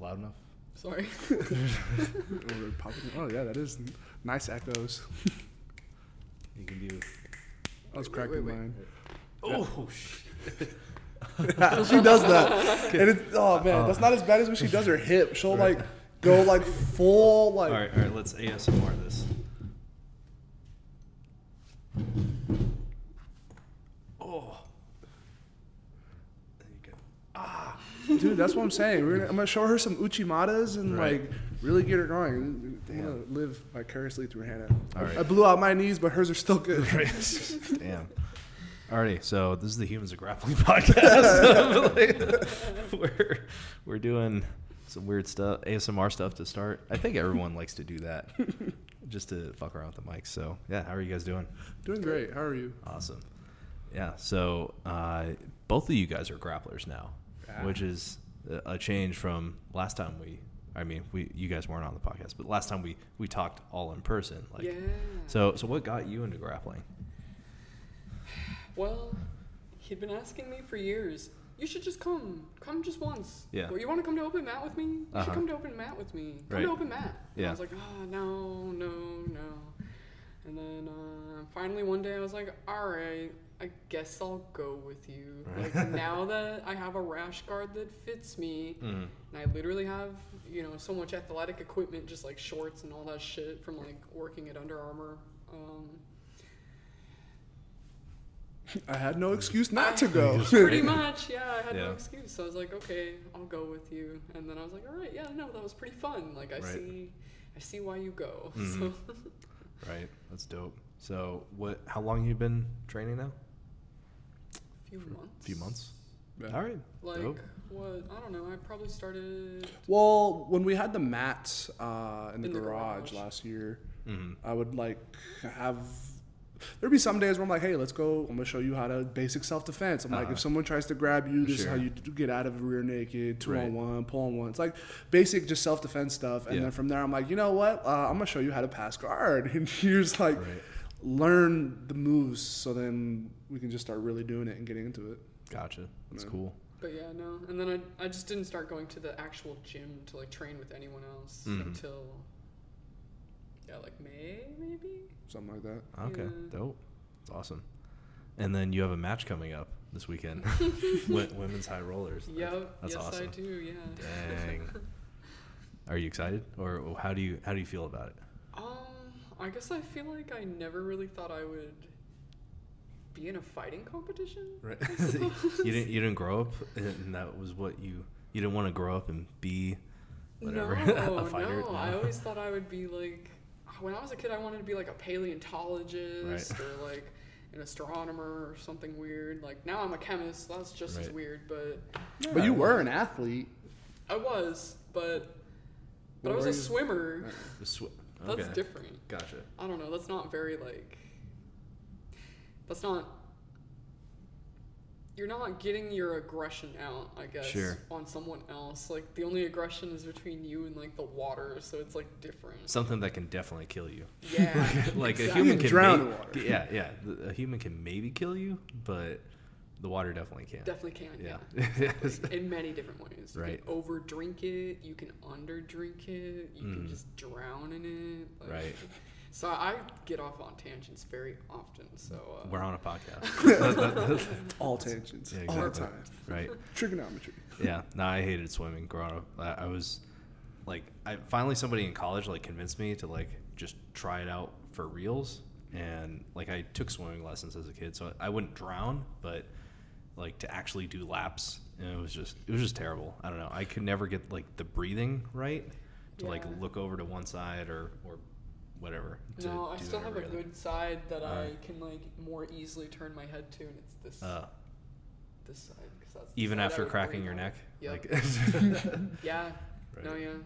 loud enough? Sorry. Oh yeah, that is nice echoes. You can do. I was cracking wait. mine. Oh shit! She does that, and that's not as bad as when she does her hip. She'll like go like full like. All right. Let's ASMR this. Oh. There you go. Dude, that's what I'm saying. I'm gonna show her some Uchimatas and Right. like really get her going. Live vicariously through Hannah. All right. I blew out my knees, but hers are still good. Damn. Alrighty, so this is the Humans of Grappling podcast. we're doing some weird stuff, ASMR stuff to start. I think everyone likes to do that, just to fuck around with the mics. So yeah, how are you guys doing? Doing great. How are you? Awesome. Yeah. So both of you guys are grapplers now, Yeah. which is a change from last time you guys weren't on the podcast, but last time we talked all in person. Like, Yeah. So what got you into grappling? Well, he'd been asking me for years. You should just come just once. Yeah. Well, you want to come to open mat with me? You should come to open mat with me. Come Right. to open mat. And Yeah. I was like, no. And then finally one day I was like, all right, I guess I'll go with you. Right. Like now that I have a rash guard that fits me, and I literally have so much athletic equipment, just like shorts and all that shit from like working at Under Armour. I had no excuse not to go. Pretty much, yeah. I had Yeah. no excuse. So I was like, okay, I'll go with you. And then I was like, all right, yeah, no, that was pretty fun. Like, I see why you go. So. Right, that's dope. So how long have you been training now? A Few months. Yeah. All right. Like, dope. what? I don't know. I probably started. Well, when we had the mats in the In the garage garage. last year, Mhm. I would like have. There'd be some days where I'm like, hey, let's go. I'm gonna show you how to basic self-defense. I'm like, if someone tries to grab you, this is how Sure. you get out of rear naked, 2-on-1, pull-on-1. It's like basic just self-defense stuff. And Yeah. then from there, I'm like, you know what? I'm gonna show you how to pass guard. And you just like learn the moves, so then we can just start really doing it and getting into it. Gotcha. That's Yeah. cool. But yeah, no. And then I just didn't start going to the actual gym to like train with anyone else until like May maybe. Something like that. Okay, Yeah. dope. That's awesome. And then you have a match coming up this weekend. Women's high rollers. Yep. That's yes, awesome. I do. Yeah. Dang. Are you excited, or how do you feel about it? I guess I feel like I never really thought I would be in a fighting competition. Right. I suppose. you didn't grow up, and that was what you didn't want to grow up and be whatever a fighter. No. I always thought I would be like, when I was a kid, I wanted to be like a paleontologist or like an astronomer or something weird. Like now I'm a chemist. That's just as weird, but. But you were an athlete. I was, but I What was were a you? swimmer. Okay. That's different. Gotcha. I don't know. That's not very like. That's not. You're not getting your aggression out, I guess, Sure. on someone else. Like the only aggression is between you and like the water, so it's like different. Something that can definitely kill you. Yeah. Like exactly. a human You can drown in water. Yeah. A human can maybe kill you, but the water definitely can. Definitely can. Yeah. Yeah. Exactly. In many different ways. You Right. can over drink it. You can under drink it. You can just drown in it. Like, Right. So I get off on tangents very often. So We're on a podcast. All tangents. Yeah, All the exactly. time. Right. Trigonometry. Yeah. No, I hated swimming growing up. I was like, finally somebody in college like convinced me to like just try it out for reals. And like I took swimming lessons as a kid, so I wouldn't drown, but like to actually do laps, and it was just terrible. I don't know. I could never get like the breathing right to like Yeah. look over to one side or whatever. No, I do still have every a other. good side that I can like more easily turn my head to, and it's this this side. 'Cause that's the Even side I after would cracking breathe your on. neck, Yep. like Yeah. Right. No, yeah.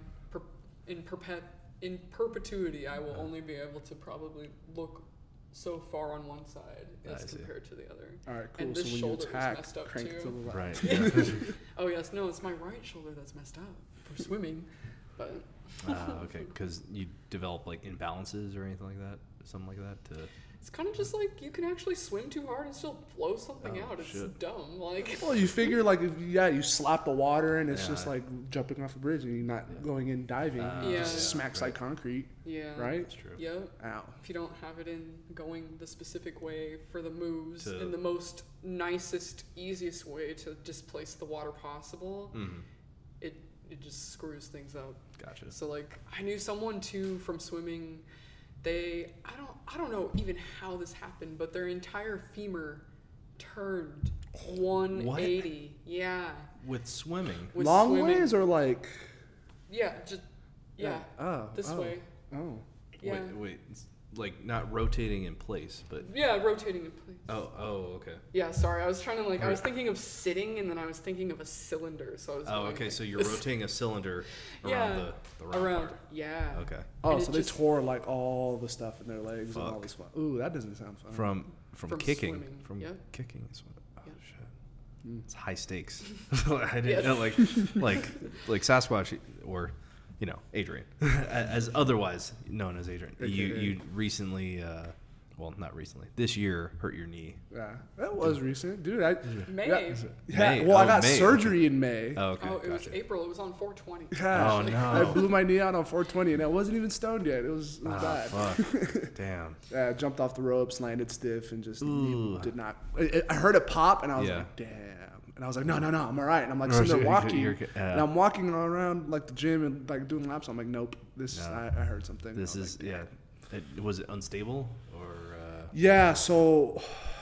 In perpetuity, I will only be able to probably look so far on one side I as see. compared to the other. All right, cool. And So this when you shoulder is attack, messed up crank too. to the left. right. Yeah. Oh yes, no, it's my right shoulder that's messed up for swimming, but Okay, because you develop like imbalances or anything like that, something like that. It's kind of just like you can actually swim too hard and still blow something out. It's dumb. Like, well, you figure like if you slap the water and it's just like jumping off a bridge and you're not going in diving. It just smacks like concrete. Yeah, right. That's true. Yep. Ow. If you don't have it in going the specific way for the moves in the most nicest, easiest way to displace the water possible, it just screws things up. Gotcha. So like I knew someone too from swimming. I don't know even how this happened, but their entire femur turned 180. What? Yeah. With swimming. Long ways or like? Yeah, just this way. Oh. Yeah. Wait. Like not rotating in place, but yeah, rotating in place. Oh, okay. Yeah, sorry. I was trying to I was thinking of sitting, and then I was thinking of a cylinder. So I was. Okay. So you're rotating a cylinder around the round part. Yeah. Okay. Oh, so they tore like all the stuff in their legs and all this fun. Ooh, that doesn't sound fun. From kicking. Swimming. From kicking. Oh shit. It's high stakes. I didn't know like Sasquatch or. Adrian, as otherwise known as Adrian. You recently, well, not recently, this year hurt your knee. Yeah, that was recent, dude. May. Yeah, well, I got surgery in May. Oh, okay. It was April. It was on 420. Yeah, oh no! I blew my knee out on 420, and I wasn't even stoned yet. It was bad. Fuck. Damn. Yeah, I jumped off the ropes, landed stiff, and just did not. I heard it pop, and I was like, damn. And I was like, no, I'm all right. And I'm like sitting there walking, and I'm walking all around like the gym and like doing laps. I'm like, nope, I heard something. This is was it unstable or? Yeah, so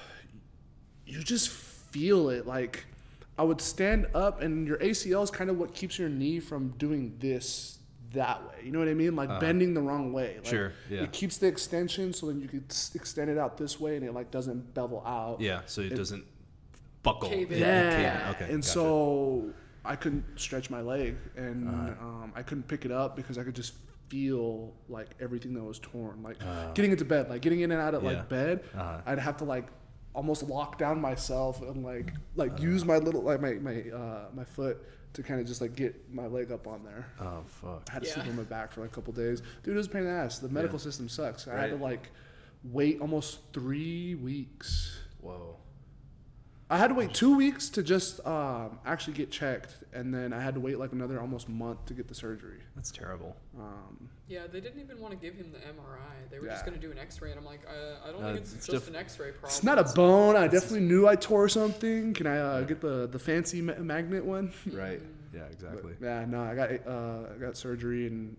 you just feel it. Like I would stand up, and your ACL is kind of what keeps your knee from doing that way. You know what I mean? Like bending the wrong way. Like, sure. Yeah. It keeps the extension, so then you could extend it out this way, and it like doesn't bevel out. Yeah. So it doesn't buckle. Yeah. Okay. And so I couldn't stretch my leg, and I couldn't pick it up because I could just feel like everything that was torn. Like getting into bed, like getting in and out of like bed, I'd have to like almost lock down myself and like use my little like my foot to kind of just like get my leg up on there. Oh fuck! I had to sleep on my back for like a couple days. Dude, it was a pain in the ass. The medical system sucks. I had to like wait almost 3 weeks. Whoa. I had to wait 2 weeks to just actually get checked, and then I had to wait like another almost month to get the surgery. That's terrible. Yeah, they didn't even want to give him the MRI. They were just going to do an X-ray, and I'm like, I don't think it's just an X-ray problem. It's not a bone. I definitely knew I tore something. Can I get the fancy magnet one? Right. Yeah, exactly. But, yeah, no, I got surgery in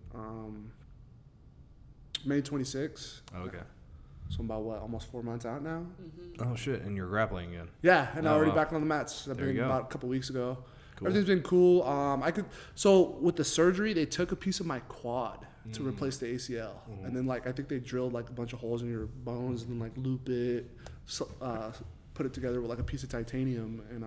May 26. Okay. So I'm about almost 4 months out now. Oh shit! And you're grappling again. Yeah, and I'm already back on the mats. I've been about a couple weeks ago. Cool. Everything's been cool. So with the surgery, they took a piece of my quad to replace the ACL, and then like I think they drilled like a bunch of holes in your bones and then like loop it, put it together with like a piece of titanium, and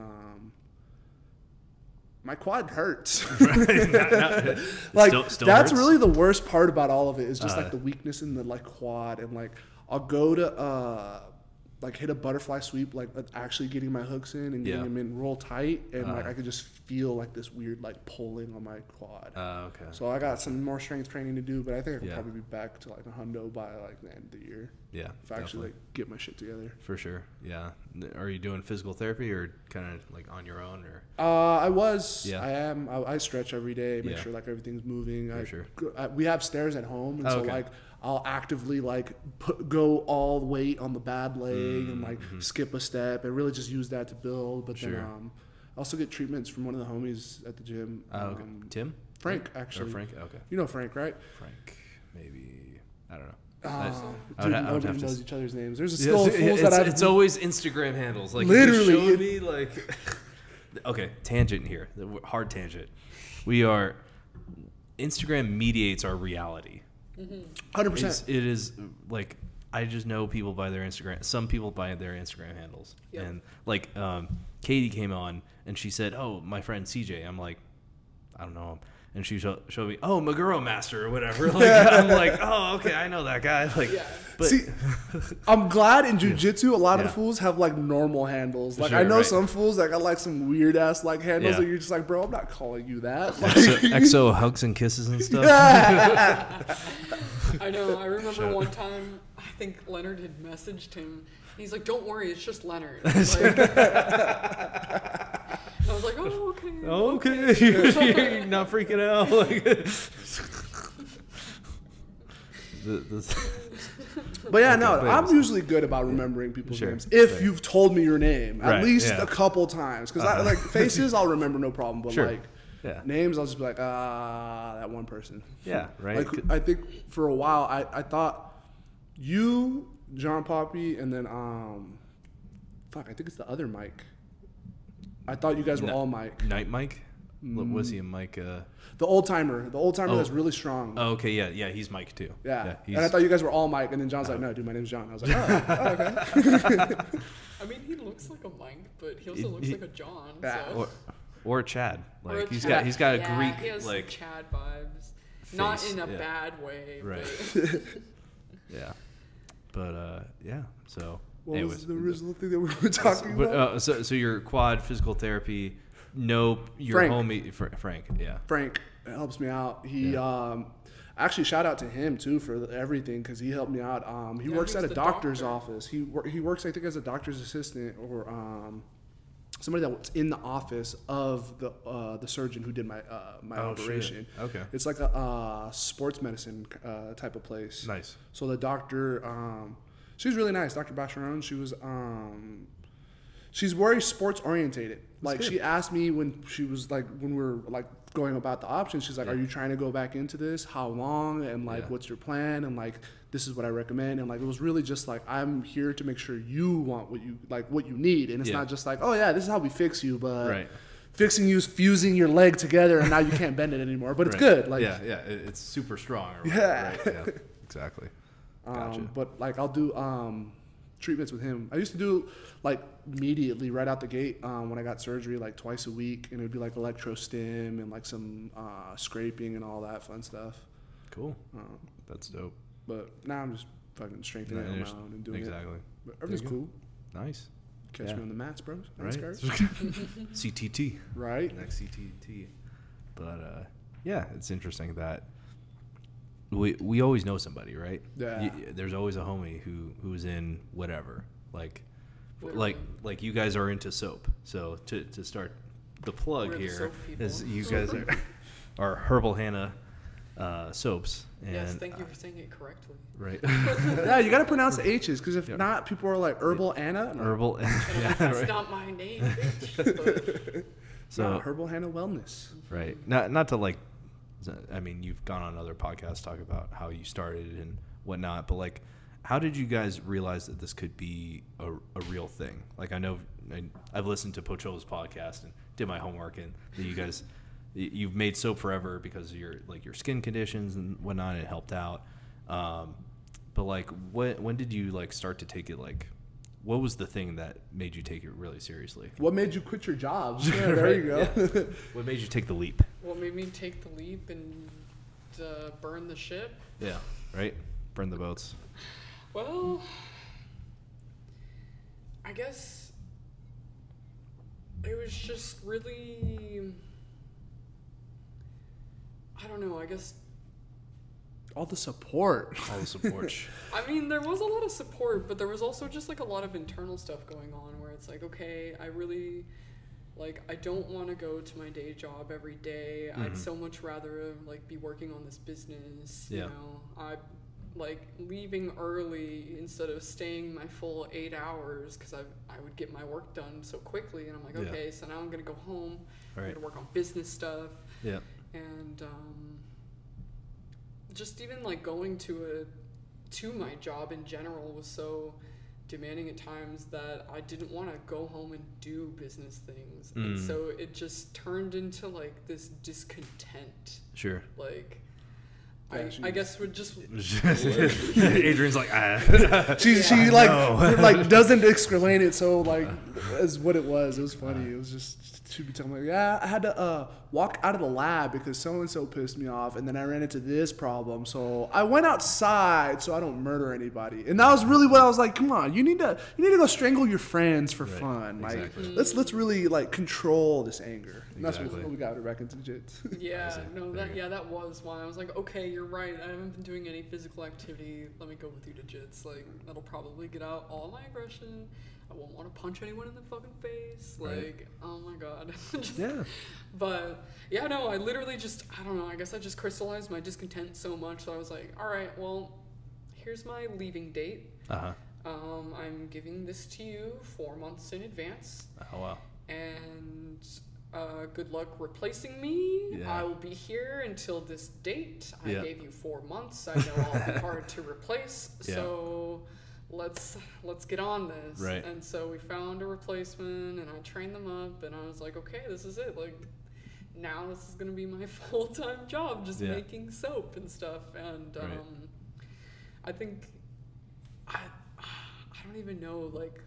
my quad hurts. Like still that's hurts? Really the worst part about all of it is just like the weakness in the like quad, and like I'll go to like hit a butterfly sweep, like actually getting my hooks in and getting them in real tight, and like I could just feel like this weird like pulling on my quad. Okay. So I got some more strength training to do, but I think I can probably be back to like a hundo by like the end of the year. Yeah. If I actually like get my shit together. For sure. Yeah. Are you doing physical therapy or kind of like on your own or? I was. Yeah. I am. I stretch every day, make sure like everything's moving. For sure. We have stairs at home, and so like I'll actively like go all the weight on the bad leg and like skip a step and really just use that to build. But then I also get treatments from one of the homies at the gym. Okay. Tim? Frank, actually. Or Frank? Okay. You know Frank, right? Frank, maybe. I don't know. Nobody knows each other's names. There's still fools that it's always Instagram handles. Like literally, you showed me like. Okay, tangent here. Hard tangent. We are. Instagram mediates our reality. 100%. It is like I just know people by their Instagram. Some people by their Instagram handles, and like Katie came on and she said, "Oh, my friend CJ." I'm like, I don't know him. And she showed me, oh, Maguro Master or whatever. Like, I'm like, oh, okay, I know that guy. Like, but see, I'm glad in jiu-jitsu a lot of the fools have like normal handles. Like I know some fools that got like some weird ass like handles that you're just like, bro, I'm not calling you that. Like, XO hugs and kisses and stuff. Yeah. I know. I remember one time, I think Leonard had messaged him. He's like, "Don't worry, it's just Leonard." I was like, "Oh, okay." Okay. You're not freaking out. But yeah, I'm usually good about remembering people's names if you've told me your name at least a couple times. Because I like faces, I'll remember no problem. But names, I'll just be like, that one person. Yeah, right. Like, I think for a while, I thought you, John Poppy, and then I think it's the other Mike. I thought you guys were all Mike. Night Mike? Was he a Mike? The old timer that's really strong. Oh, okay, yeah, he's Mike too. Yeah, and I thought you guys were all Mike, and then John's like, "No, dude, my name's John." I was like, "Oh, okay." I mean, he looks like a Mike, but he also looks like a John. Yeah. So. Or a Chad. Like he's Chad. got a Greek he has like Chad vibes, face. not in a bad way. Right. But Yeah. But yeah. So. What anyways, was the original thing that we were talking about? So your quad physical therapy. No, your Frank. homie Frank. Yeah. Frank helps me out. He actually shout out to him too for everything because he helped me out. He works at a doctor's office. He works I think as a doctor's assistant or somebody that's in the office of the surgeon who did my operation. Shit. Okay. It's like a sports medicine type of place. Nice. So the doctor, she was really nice, Dr. Bacheron. She was she's very sports orientated. Like she asked me when we were like going about the options, she's like, "Are you trying to go back into this? How long? And like, what's your plan? And like, this is what I recommend." And like, it was really just like, I'm here to make sure you want what you need. And it's not just like, "Oh yeah, this is how we fix you," but fixing you is fusing your leg together and now you can't bend it anymore. But it's good. Like, it's super strong. Or yeah. Right? Yeah, exactly. Gotcha. But like, I'll do treatments with him. I used to do like immediately right out the gate when I got surgery, like twice a week, and it would be like electrostim and like some scraping and all that fun stuff. Cool. That's dope. But now I'm just fucking strengthening it on my own and doing it. But everything's cool. Nice. Catch me on the mats, bros. Right. CTT. Right. Next CTT. But yeah, it's interesting that we always know somebody, right? Yeah. There's always a homie who's in whatever. Like you guys are into soap. So to start the plug here is you guys are Herbal Hannah soaps. And, yes, thank you for saying it correctly. Right. Yeah, you got to pronounce the H's because if not, people are like Herbal Anna. Herbal. That's not my name, bitch. So Herbal Hannah Wellness. Right. Not to like. I mean, you've gone on other podcasts talk about how you started and whatnot, but like, how did you guys realize that this could be a real thing? Like, I know I've listened to Pocholo's podcast and did my homework, and that you guys, you've made soap forever because of your skin conditions and whatnot. It helped out. But like, when did you like start to take it? Like, what was the thing that made you take it really seriously? What made you quit your job? Yeah, there you go. Yeah. What made you take the leap? What made me take the leap and burn the ship? Yeah, right? Burn the boats. Well, I guess it was just really, I don't know, I guess. All the support. I mean, there was a lot of support, but there was also just like a lot of internal stuff going on where it's like, okay, I really, like, I don't want to go to my day job every day. I'd so much rather like be working on this business. You know, I like leaving early instead of staying my full 8 hours because I would get my work done so quickly. And I'm like, okay, so now I'm going to go home. I'm going to work on business stuff. Yeah. And, just even like going to my job in general was so demanding at times that I didn't want to go home and do business things. And so it just turned into like this discontent. Sure. Like I guess would just Adrian's like she like doesn't explain it so like as what it was. It was funny. It was just she'd be telling me, yeah, I had to walk out of the lab because so and so pissed me off, and then I ran into this problem, so I went outside so I don't murder anybody. And that was really what I was like. Come on, you need to go strangle your friends for fun. Exactly. Like let's really like control this anger. That's what we got it back into jits. Yeah, that was why I was like, okay, you're right. I haven't been doing any physical activity. Let me go with you to jits. Like, that'll probably get out all my aggression. I won't want to punch anyone in the fucking face. Like, oh my god. But yeah, no, I literally just, I don't know. I guess I just crystallized my discontent so much that I was like, all right, well, here's my leaving date. I'm giving this to you 4 months in advance. Oh wow. And good luck replacing me. Yeah. I will be here until this date. I gave you 4 months. I know I'll be hard to replace. So let's get on this. Right. And so we found a replacement, and I trained them up, and I was like, okay, this is it. Like, now this is gonna be my full-time job, just making soap and stuff. And I think I don't even know, like,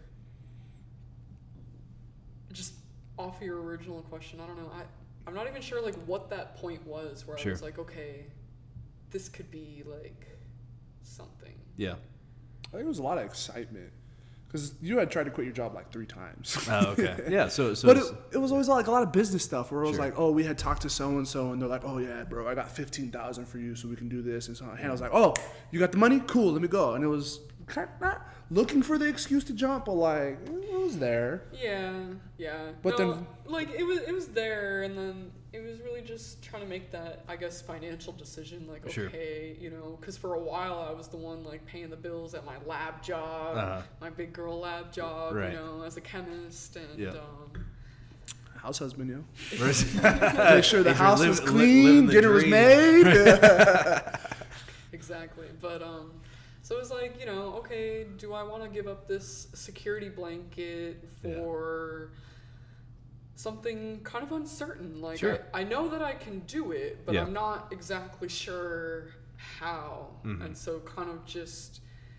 just off your original question, I don't know. I'm not even sure, like, what that point was where I was like, okay, this could be, like, something. Yeah. I think it was a lot of excitement. Because you had tried to quit your job like 3 times. Oh, okay. Yeah, so but it was always like a lot of business stuff where it was like, oh, we had talked to so-and-so, and they're like, oh, yeah, bro, I got $15,000 for you so we can do this. And so I was like, oh, you got the money? Cool, let me go. And it was kind of not looking for the excuse to jump, but like, it was there. Yeah. But no, then, like, it was there, and then it was really just trying to make that, I guess, financial decision. Like, okay, you know, because for a while I was the one, like, paying the bills at my lab job, my big girl lab job, you know, as a chemist, and house husband, you know. Make sure the house was clean, dinner was made. Exactly. But so it was like, you know, okay, do I want to give up this security blanket for something kind of uncertain? Like, I know that I can do it, but I'm not exactly sure how. And so kind of just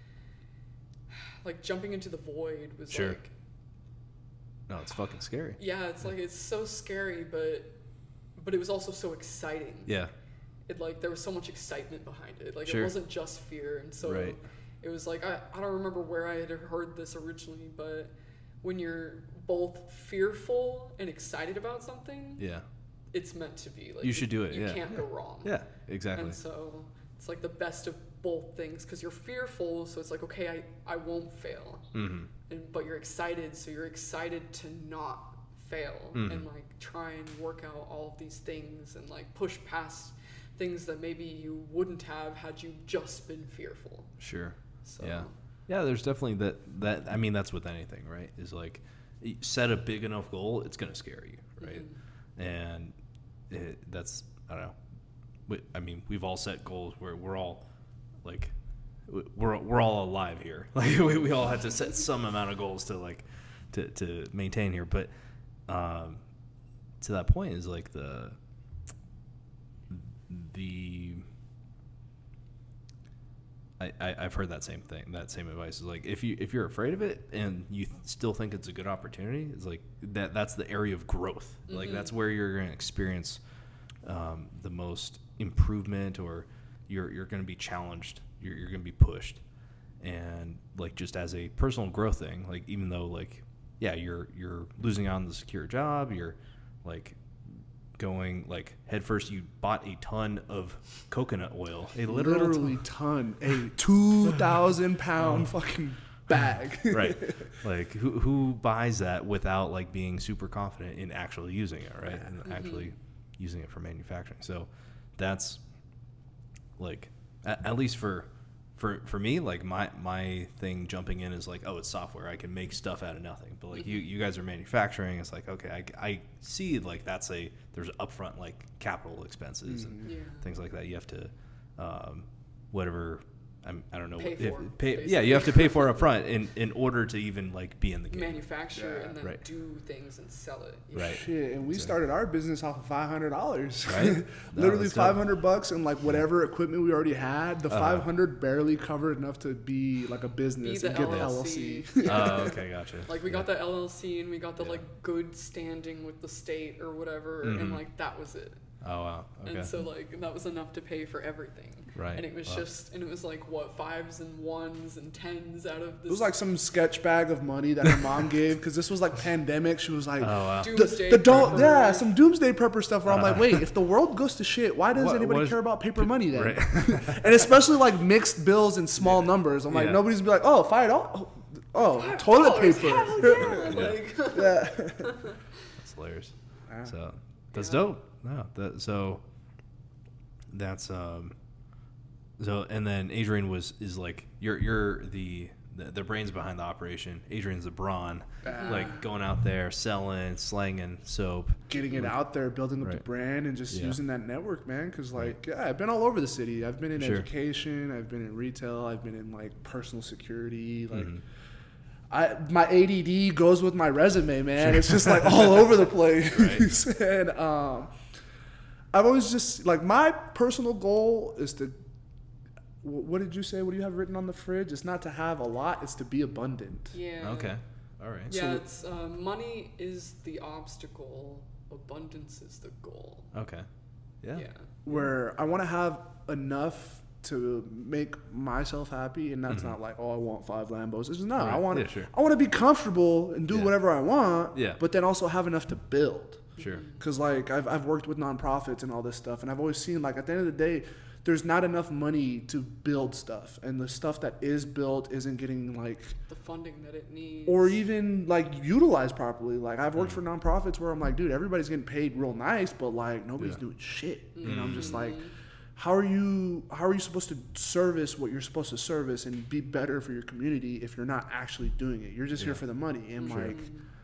like jumping into the void was like, no, it's fucking scary. Yeah, it's like, it's so scary, but it was also so exciting. Yeah. It, like, there was so much excitement behind it. Like, it wasn't just fear. And so it was like, I don't remember where I had heard this originally, but when you're both fearful and excited about something, it's meant to be. Like, you should do it. You can't go wrong. Yeah, exactly. And so it's like the best of both things, because you're fearful, so it's like, okay, I won't fail. But you're excited, so you're excited to not fail and, like, try and work out all of these things and, like, push past things that maybe you wouldn't have had you just been fearful. Sure. So. Yeah, there's definitely that I mean, that's with anything, right? Is like, you set a big enough goal, it's going to scare you, right? And that's, I don't know. I mean, we've all set goals where we're all, like, we're all alive here. Like, we all have to set some amount of goals to, like, to maintain here. But to that point is, like, I've heard that same thing, that same advice is like, if you're afraid of it and you still think it's a good opportunity, it's like that's the area of growth. Like, that's where you're going to experience the most improvement, or you're going to be challenged, you're going to be pushed. And, like, just as a personal growth thing, like, even though, like, you're losing out on the secure job, you're, like, going, like, headfirst, you bought a ton of coconut oil, a literally ton, a 2,000 pound fucking bag. Right. Like, who buys that without, like, being super confident in actually using it, right? And actually using it for manufacturing. So that's, like, at least for me, like, my thing jumping in is like, oh, it's software, I can make stuff out of nothing. But, like, you guys are manufacturing, it's like, okay, I see, like, there's upfront, like, capital expenses and things like that you have to whatever, I don't know, you have to pay for up front in order to even, like, be in the game, manufacture and then do things and sell it. Shit, and we started our business off of $500, right? Literally $500 and, like, whatever equipment we already had. The 500 barely covered enough to be, like, a business and get the LLC. Oh, okay, gotcha. Like, we got the LLC and we got the like, good standing with the state or whatever, and, like, that was it. Oh wow. Okay. And so like that was enough to pay for everything. Right. And it was and it was like what, 5s and 1s and 10s out of this. It was like some sketch bag of money that her mom gave because this was like pandemic. She was like, oh wow. Doomsday prepper. Some doomsday prepper stuff. Where I'm like, wait, if the world goes to shit, why does anybody care about paper money then? Right. And especially like mixed bills in small numbers. I'm like, nobody's be like, oh, $5. Oh, toilet paper. Hell yeah. Like, Yeah. That's hilarious. So that's dope. No, so that's so, and then Adrian is like you're the brains behind the operation. Adrian's the brawn, like going out there selling, slanging soap, getting it out there, building up the brand, and just using that network, man. Because like, I've been all over the city. I've been in education. I've been in retail. I've been in like personal security. Like, my ADD goes with my resume, man. It's just like all over the place. And I've always just like, my personal goal is to. What did you say? What do you have written on the fridge? It's not to have a lot. It's to be abundant. Yeah. Okay. All right. Yeah, it's money is the obstacle. Abundance is the goal. Okay. Yeah. Where I want to have enough to make myself happy, and that's not like, oh, I want 5 Lambos. It's just no. I want to be comfortable and do whatever I want. Yeah. But then also have enough to build. Sure. Because like I've worked with nonprofits and all this stuff, and I've always seen like at the end of the day, there's not enough money to build stuff, and the stuff that is built isn't getting like the funding that it needs, or even like utilized properly. Like I've worked for nonprofits where I'm like, dude, everybody's getting paid real nice, but like nobody's doing shit. And I'm just like, how are you supposed to service what you're supposed to service and be better for your community if you're not actually doing it? You're just here for the money. And like,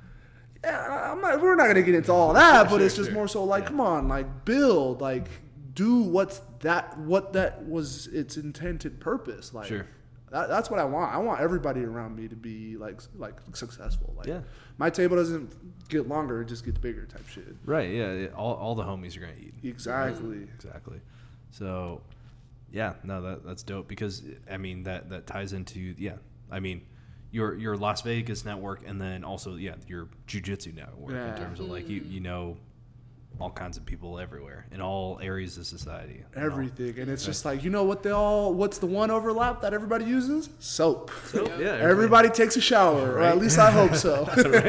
we're not gonna get into all that, but it's just more so like, come on, like build, like do what that was its intended purpose. Like that's what I want. I want everybody around me to be like successful. Like my table doesn't get longer, it just gets bigger type shit. Right. Yeah. All the homies are gonna eat. Exactly. Exactly. So that's dope, because I mean that ties into I mean your Las Vegas network, and then also your jiu-jitsu network in terms of like you know all kinds of people everywhere in all areas of society. Everything. And it's just like, you know what's the one overlap that everybody uses? Soap. Yeah. Everybody takes a shower, or at least I hope so.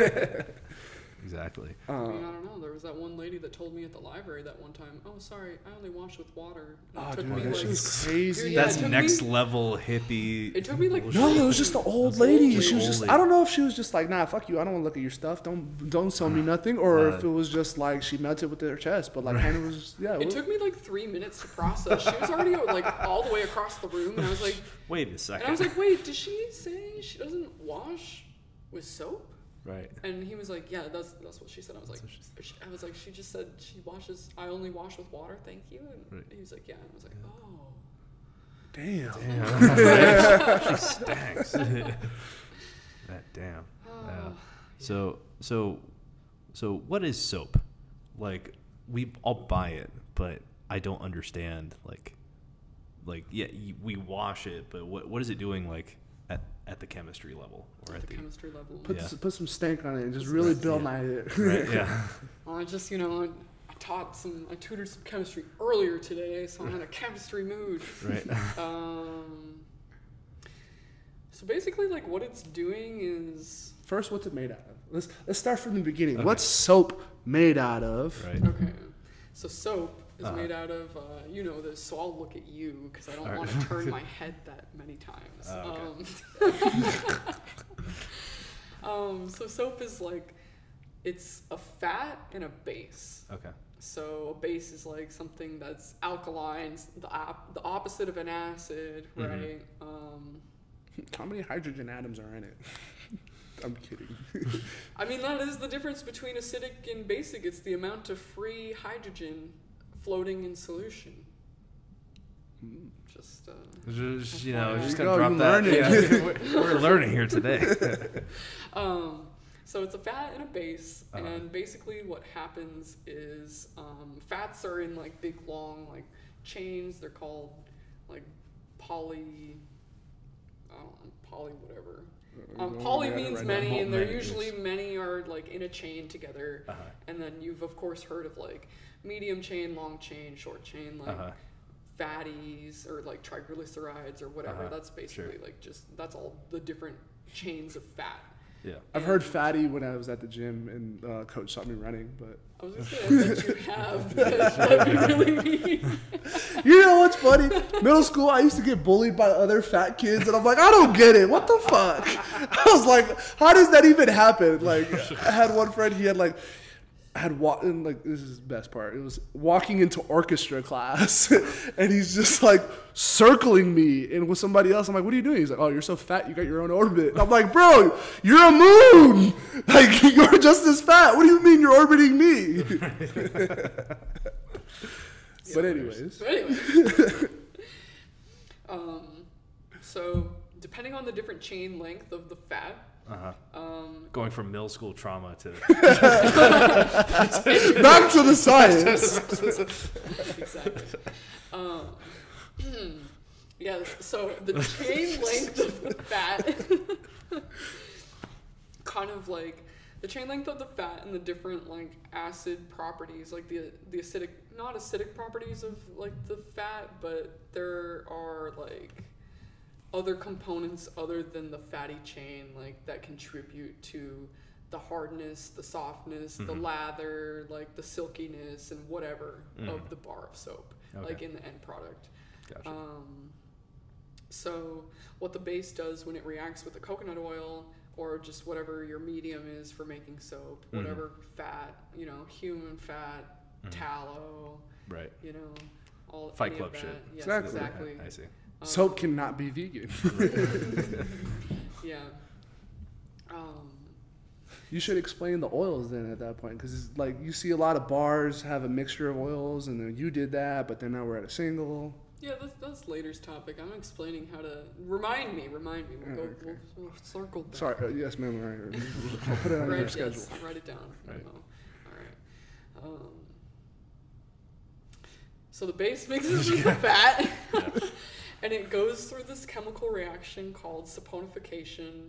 Exactly. I mean, I don't know. There was that one lady that told me at the library that one time, oh, sorry, I only wash with water. And dude, that shit's crazy. Dude, that's next level hippie. It took me like... No, it was just the old lady. She was just... I don't know if she was just like, nah, fuck you. I don't want to look at your stuff. Don't sell me nothing. Or if it was just like she melted with her chest. But like, Hannah was... Yeah. It took me like 3 minutes to process. She was already like all the way across the room. And I was like... Wait a second. And I was like, wait, did she say she doesn't wash with soap? Right. And he was like, yeah, that's what she said. I was like, she just said I only wash with water, thank you. And he was like, yeah. And I was like, oh. Damn. She stacks. That damn. So what is soap? Like, I'll buy it, but I don't understand, like we wash it, but what is it doing, like, at the chemistry level, or at the chemistry level? Put some stank on it and just really build my it. Right, yeah. Well, I just, I tutored some chemistry earlier today, so I'm in a chemistry mood. Right. So basically, like, what it's doing is... First, what's it made out of? Let's start from the beginning. Okay. What's soap made out of? Right. Okay. So soap is made out of, you know this, so I'll look at you because I don't want to turn my head that many times. So soap is like, it's a fat and a base. Okay. So a base is like something that's alkaline, the opposite of an acid, right? How many hydrogen atoms are in it? I'm kidding. I mean, that is the difference between acidic and basic. It's the amount of free hydrogen floating in solution. Just gonna drop that. Yeah. We're learning here today. So it's a fat and a base, and basically what happens is fats are in like big long like chains. They're called like poly whatever. Poly means many, and they're usually many are like in a chain together. And then you've of course heard of like medium chain, long chain, short chain, like fatties or like triglycerides or whatever. That's basically like that's all the different chains of fat. Yeah, I've heard fatty when I was at the gym and coach taught me running, but I was just gonna let you have what you really mean. You know what's funny? Middle school, I used to get bullied by other fat kids, and I'm like, I don't get it. What the fuck? I was like, how does that even happen? Like, I had one friend, he had like, and like, this is the best part. It was walking into orchestra class, and he's just like circling me, and with somebody else, I'm like, what are you doing? He's like, oh, you're so fat, you got your own orbit. And I'm like, bro, you're a moon. Like, you're just as fat. What do you mean you're orbiting me? But anyways. So depending on the different chain length of the fat, going from middle school trauma to back to the science. Exactly. Yeah. So the chain length of the fat, kind of like the chain length of the fat and the different like acid properties, like the acidic, not acidic properties of like the fat, but there are like other components other than the fatty chain, like that contribute to the hardness, the softness, the lather, like the silkiness and whatever of the bar of soap, like in the end product. Gotcha. So what the base does when it reacts with the coconut oil or just whatever your medium is for making soap, whatever fat, you know, human fat, tallow, right? You know, all Fight Club shit. Yes, Exactly. I see. Soap cannot be vegan. Yeah. You should explain the oils then at that point, because it's like you see a lot of bars have a mixture of oils, and then you did that, but then now we're at a single. Yeah, that's later's topic. I'm explaining how to remind me. We'll circle back. Sorry, yes, ma'am. Right. I'll put it on your schedule. Yes, write it down. Right. All right. So the base mixes with the fat, and it goes through this chemical reaction called saponification.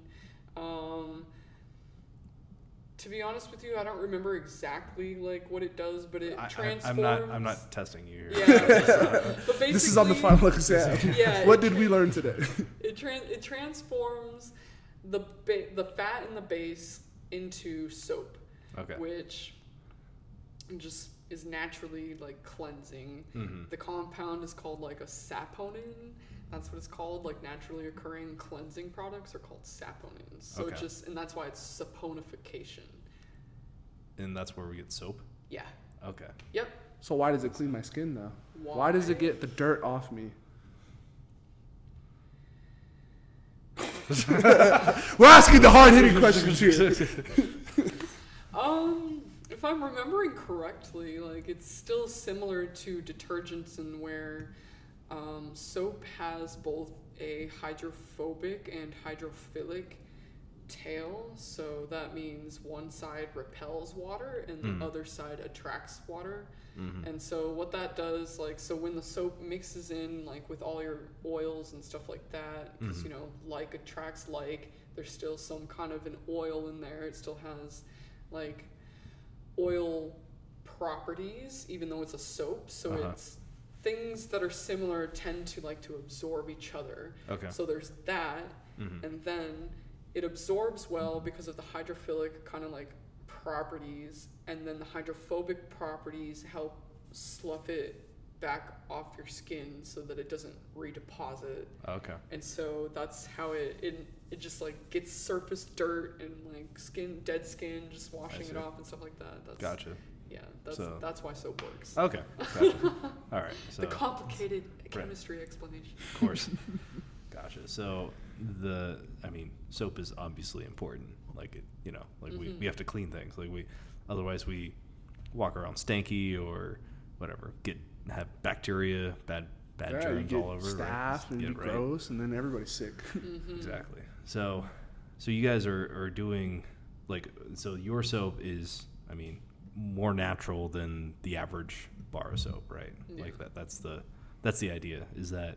To be honest with you, I don't remember exactly like what it does, but it transforms. I'm not testing you here. Yeah, but basically, this is on the final exam. Yeah, what did we learn today? It transforms the fat in the base into soap, which just is naturally like cleansing. The compound is called like a saponin. That's what it's called. Like naturally occurring cleansing products are called saponins. So and that's why it's saponification. And that's where we get soap? Yeah. Okay. Yep. So why does it clean my skin though? Why does it get the dirt off me? We're asking the hard-hitting questions here. If I'm remembering correctly, like it's still similar to detergents in where soap has both a hydrophobic and hydrophilic tail. So that means one side repels water and the other side attracts water. And so what that does, like, so when the soap mixes in, like, with all your oils and stuff like that, because, you know, like attracts like, there's still some kind of an oil in there. It still has, like, oil properties, even though it's a soap. So it's things that are similar tend to, like, to absorb each other. Okay. So there's that. And then it absorbs well because of the hydrophilic kind of, like, properties, and then the hydrophobic properties help slough it back off your skin so that it doesn't redeposit. Okay. And so that's how it just like gets surface dirt and like dead skin, just washing it off and stuff like that. That's, gotcha. Yeah, that's why soap works. Okay. Gotcha. All right. So the complicated chemistry explanation. Of course. Gotcha. So soap is obviously important. Like it, you know, like we have to clean things. Like otherwise we walk around stanky or whatever, have bacteria, bad germs all over. Staph and get gross, and then everybody's sick. Exactly. So you guys are doing so your soap is, more natural than the average bar of soap, right? Yeah. Like that's the idea, is that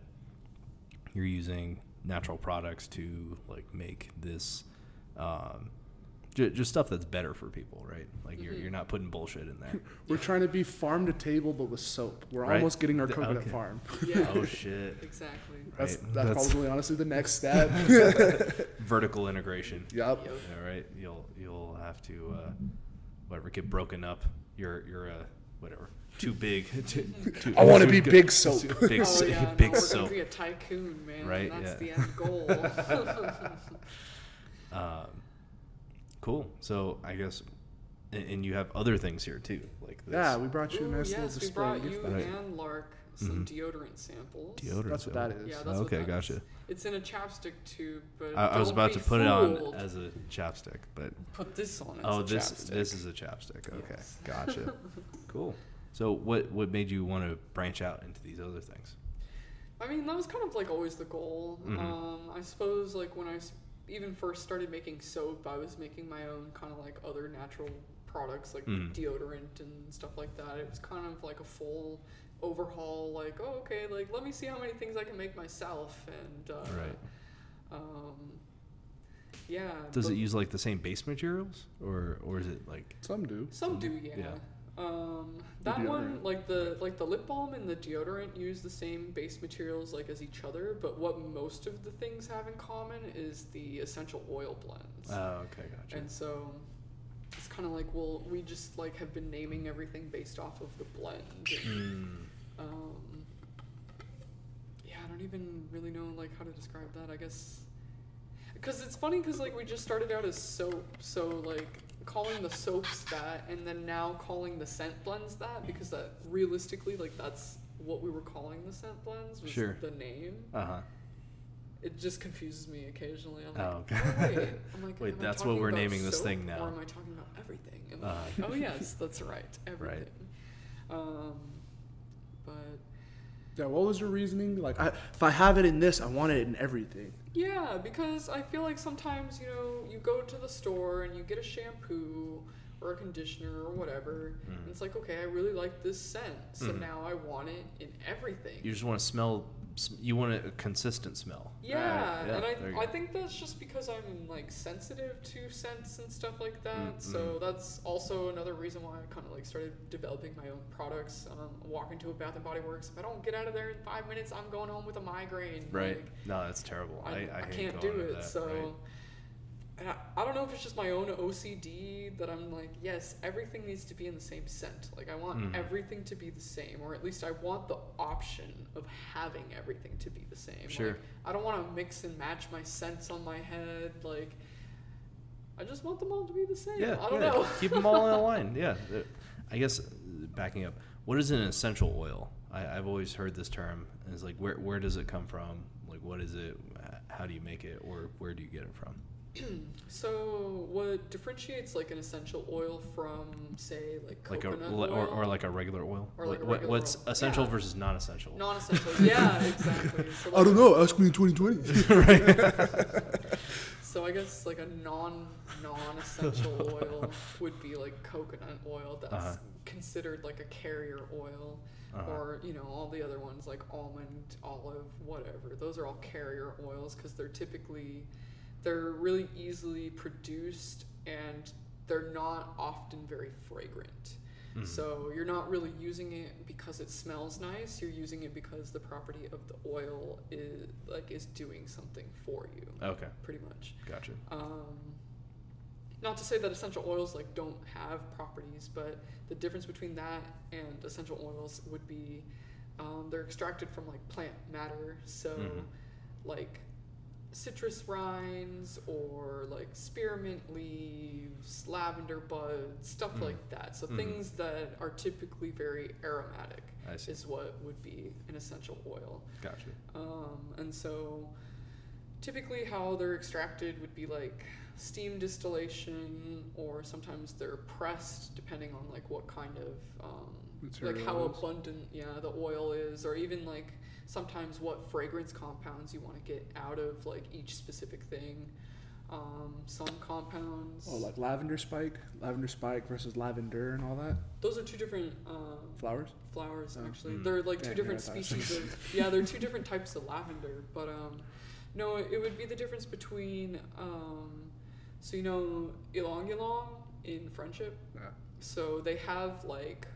you're using natural products to like make this just stuff that's better for people, right? Like you're not putting bullshit in there. We're trying to be farm to table, but with soap. We're almost getting our coconut farm. Yeah. Oh shit. Exactly. That's probably honestly the next step. Vertical integration. Yep. All right. You'll have to whatever, get broken up. You're whatever. Too big. I want to be big soap. Big We're soap. gonna be a tycoon, man. Right, That's yeah. the end goal. Cool. So I guess, and you have other things here too, like this. Yeah, we brought you a nice little yes, we display. brought gift you bag. and Lark some deodorant samples. Deodorant. That's what that is. Yeah, that's okay, what that gotcha. is. It's in a chapstick tube, but I was don't about be to put it on fooled. as a chapstick, but Put this on as a this chapstick. is a chapstick. Okay, Yes. gotcha. Cool. So what made you want to branch out into these other things? I mean, that was kind of like always the goal. I suppose like when I even first started making soap, I was making my own kind of like other natural products like deodorant and stuff like that. It was kind of like a full overhaul, like, oh, okay, like let me see how many things I can make myself. And Right. Yeah. Does it use like the same base materials, or is it like Some do. Some do, yeah. That one, like the lip balm and the deodorant use the same base materials like as each other, but what most of the things have in common is the essential oil blends. Oh, okay, gotcha. And so it's kind of like, well, we just like have been naming everything based off of the blend. And, yeah, I don't even really know like how to describe that. I guess because it's funny because like we just started out as soap, so like calling the soaps that, and then now calling the scent blends that, because that realistically like that's what we were calling the scent blends was the name. It just confuses me occasionally. I'm like, wait. I'm like, wait, am that's I talking what we're about naming this soap, thing now. or am I talking about everything? And I'm like, oh yes, that's right, everything. But yeah, what was your reasoning? Like, if I have it in this, I want it in everything. yeah, because I feel like sometimes, you know, you go to the store and you get a shampoo or a conditioner or whatever, and it's like, okay, I really like this scent, so now I want it in everything. You just want to smell. You want a consistent smell. Yeah, right? Yeah, and I think that's just because I'm like sensitive to scents and stuff like that. So that's also another reason why I kind of like started developing my own products. Walking to a Bath and Body Works, if I don't get out of there in 5 minutes, I'm going home with a migraine. Right. Like, No, that's terrible. I hate can't going do to it. that, So. right. And I don't know if it's just my own OCD that I'm like, yes, everything needs to be in the same scent. Like, I want everything to be the same, or at least I want the option of having everything to be the same. Sure. Like, I don't want to mix and match my scents on my head. Like, I just want them all to be the same. Yeah, I don't know. Keep them all in a line. Yeah. I guess backing up, what is an essential oil? I've always heard this term. And it's like, where does it come from? Like, what is it? How do you make it? Or where do you get it from? So what differentiates like an essential oil from, say, like coconut oil? Or like a regular oil? Or like a regular what's oil. essential Yeah. versus non-essential? Non-essential. Yeah, exactly. So I don't know. Ask me in 2020. So I guess like a non-essential oil would be like coconut oil that's considered like a carrier oil, or you know, all the other ones like almond, olive, whatever. Those are all carrier oils because they're really easily produced and they're not often very fragrant. So you're not really using it because it smells nice. You're using it because the property of the oil is doing something for you. Okay. Pretty much. Gotcha. Not to say that essential oils like don't have properties, but the difference between that and essential oils would be they're extracted from like plant matter. So like citrus rinds or like spearmint leaves, lavender buds, stuff like that. So things that are typically very aromatic is what would be an essential oil. Gotcha. And so typically how they're extracted would be like steam distillation, or sometimes they're pressed depending on like what kind of like how abundant the oil is, or even like sometimes what fragrance compounds you want to get out of like each specific thing. Some compounds. Oh, like lavender spike versus lavender and all that. Those are two different flowers. Actually, they're like two different species of. Yeah, they're two different types of lavender. But no, it would be the difference between So you know Ylang Ylang in Friendship? Yeah. So they have like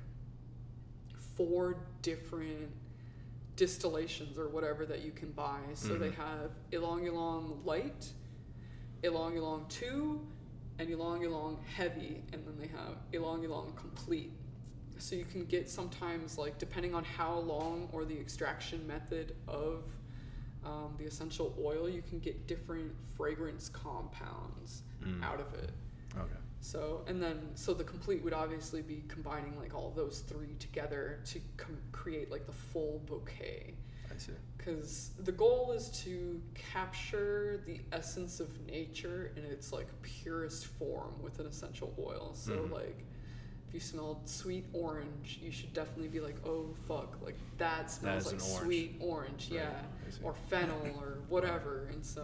4 different distillations or whatever that you can buy. So they have Ylang Ylang Light, Ylang Ylang 2, and Ylang Ylang Heavy, and then they have Ylang Ylang Complete. So you can get sometimes, like, depending on how long or the extraction method of the essential oil, you can get different fragrance compounds out of it. Okay. So, and then, so the Complete would obviously be combining like all of those 3 together to create like the full bouquet. I see. Because the goal is to capture the essence of nature in its like purest form with an essential oil. So like, if you smelled sweet orange, you should definitely be like, oh fuck, like that smells like sweet orange, right. Yeah, or fennel or whatever. And so,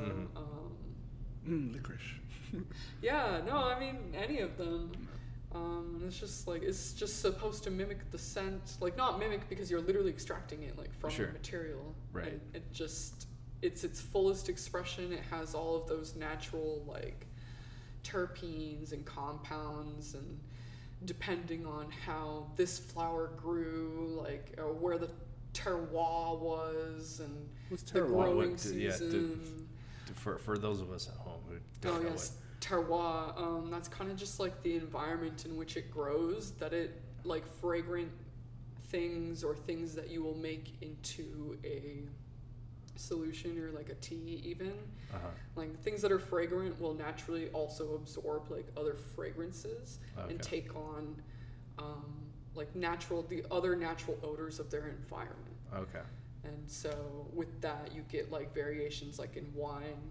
licorice. yeah, no, I mean any of them. And it's just like, it's just supposed to mimic the scent, like not mimic because you're literally extracting it like from the material. Right. And it just, it's its fullest expression. It has all of those natural like terpenes and compounds, and depending on how this flower grew, like where the terroir was, and What's the terroir? growing season. For those of us at home who don't know what terroir, that's kind of just like the environment in which it grows, that it like fragrant things or things that you will make into a solution or like a tea even. Like things that are fragrant will naturally also absorb like other fragrances and take on like the other natural odors of their environment. Okay. And so with that you get like variations like in wine,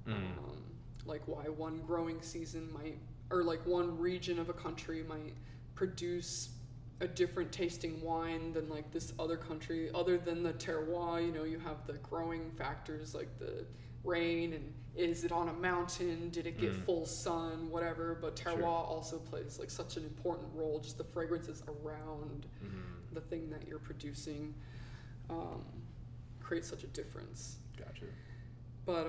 like why one growing season might, or like one region of a country might produce a different tasting wine than like this other country. Other than the terroir, you know, you have the growing factors like the rain, and is it on a mountain, did it get full sun, whatever. But terroir also plays like such an important role, just the fragrances around the thing that you're producing create such a difference. Gotcha. But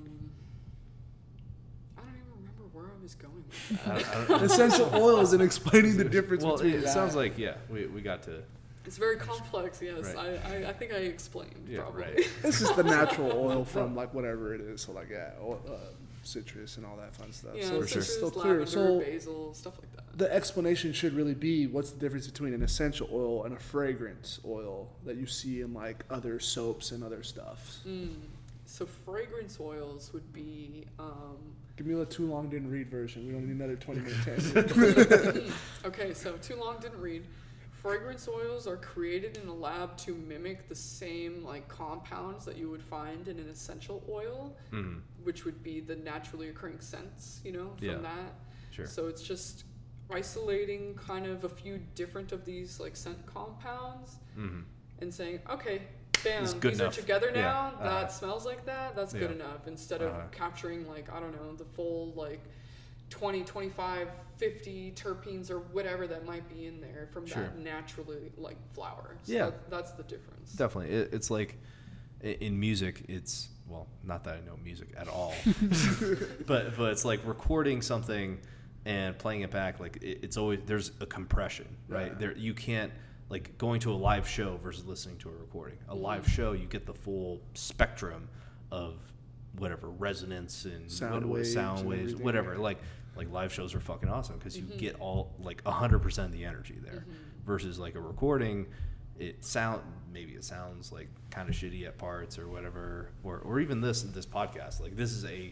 I don't even remember where I was going with that. Essential oils and explaining the difference Well, between it that. sounds like, we got to... It's very complex, yes. Right. I think I explained, probably. Right. It's just the natural oil from like whatever it is. So like citrus and all that fun stuff. Yeah, so citrus, it's still clear. lavender, So basil, stuff like that. the explanation should really be what's the difference between an essential oil and a fragrance oil that you see in like other soaps and other stuff. So fragrance oils would be... Give me the too long didn't read version. We don't need another 20-minute tangent. Okay, so too long didn't read. Fragrance oils are created in a lab to mimic the same like compounds that you would find in an essential oil, which would be the naturally occurring scents, you know, from that. Sure. So it's just isolating kind of a few different of these like scent compounds and saying, okay, bam, these are together now. That smells like that. That's good enough. Instead of capturing like, I don't know, the full like 20, 25, 50 terpenes or whatever that might be in there from that naturally like flower. So that's the difference. Definitely. It's like in music, it's, well, not that I know music at all, but it's like recording something and playing it back. Like it's always, there's a compression, right? There, you can't, like going to a live show versus listening to a recording. A live show, you get the full spectrum of whatever resonance and sound waves, whatever. Like live shows are fucking awesome because you get all like 100% of the energy there. Versus like a recording, maybe it sounds like kind of shitty at parts or whatever, or even this podcast. Like this is a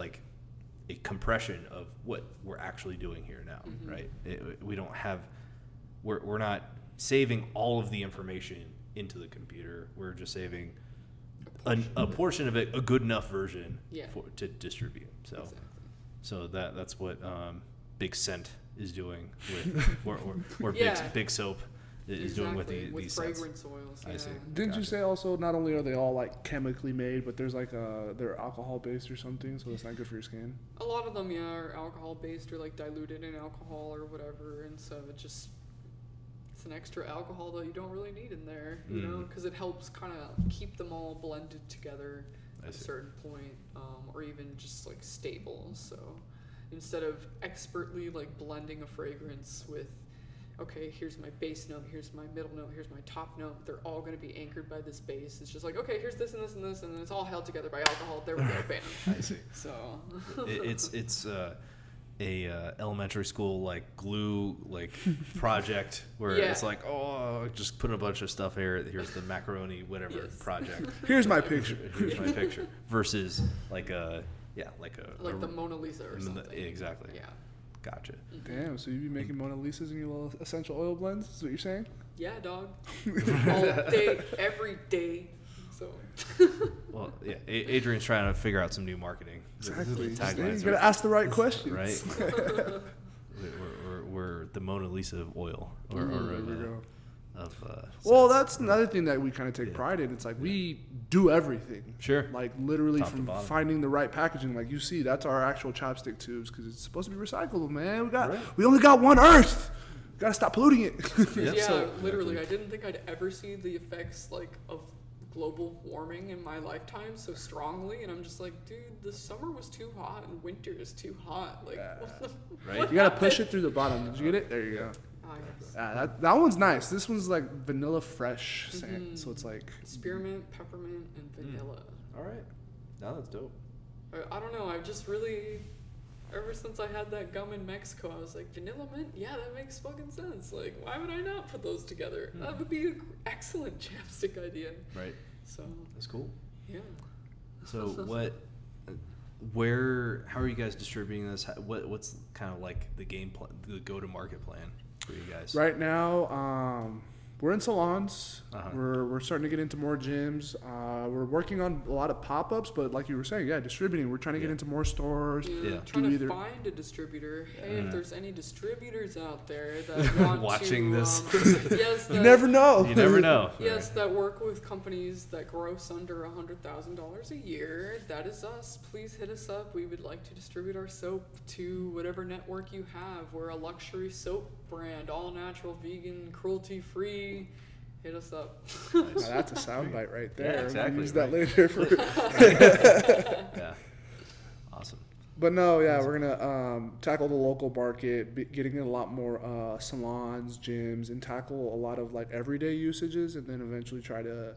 compression of what we're actually doing here now, right? We don't have, we're not saving all of the information into the computer. We're just saving a portion of it, a good enough version to distribute. So, exactly. So that's what Big Scent is doing with, or Big Soap is doing with these fragrance scents. oils. I see. Didn't you say also not only are they all like chemically made, but there's like they're alcohol based or something, so it's not good for your skin? A lot of them, are alcohol based or like diluted in alcohol or whatever, and so it's an extra alcohol that you don't really need in there, you know, because it helps kind of keep them all blended together at a certain point, or even just like stable. So instead of expertly like blending a fragrance with, okay, here's my base note, here's my middle note, here's my top note. They're all going to be anchored by this base. It's just like, okay, here's this and this and this, and then it's all held together by alcohol. There we go, bam. I see. So it's a elementary school like glue like project where it's like, oh, just put a bunch of stuff here. Here's the macaroni whatever project. Here's my picture. Here's my picture. Versus like the Mona Lisa or something. Exactly. Yeah. Gotcha. Damn, so you be making Mona Lisas in your little essential oil blends? Is what you're saying? Yeah, dog. All day, every day. So. Well, yeah. Adrian's trying to figure out some new marketing. Exactly. You gotta ask the right questions, right? we're the Mona Lisa of oil, well, that's another thing that we kind of take pride in. It's like we do everything. Sure. Like literally Top to from bottom. finding the right packaging. Like you see, that's our actual chapstick tubes because it's supposed to be recyclable, man. We only got one Earth. We gotta stop polluting it. Yep. Yeah, So, literally. I didn't think I'd ever see the effects like of global warming in my lifetime so strongly, and I'm just like, dude, the summer was too hot and winter is too hot. Like, right? You gotta push it through the bottom. Did you get it? There you go. Yes. That one's nice. This one's like vanilla fresh scent, so it's like spearmint, peppermint, and vanilla. All right. Now that's dope. I don't know. I've just really, ever since I had that gum in Mexico, I was like, vanilla mint? Yeah, that makes fucking sense. Like, why would I not put those together? That would be an excellent chapstick idea. Right. So. That's cool. Yeah. So how are you guys distributing this? What's kind of like the game plan, the go-to-market plan for you guys? right now, we're in salons. Uh-huh. We're starting to get into more gyms. We're working on a lot of pop-ups, but like you were saying, distributing. We're trying to get into more stores. Yeah. Trying to find a distributor. Hey, if there's any distributors out there that want watching to, this, yes, You never know. you never know. yes, that work with companies that gross under $100,000 a year. That is us. Please hit us up. We would like to distribute our soap to whatever network you have. We're a luxury soap brand, all natural, vegan, cruelty-free. Hit us up. Now, that's a soundbite right there. Yeah, exactly, We'll use that right. later. For Yeah. Awesome. But no, we're gonna tackle the local market, getting in a lot more salons, gyms, and tackle a lot of like everyday usages, and then eventually try to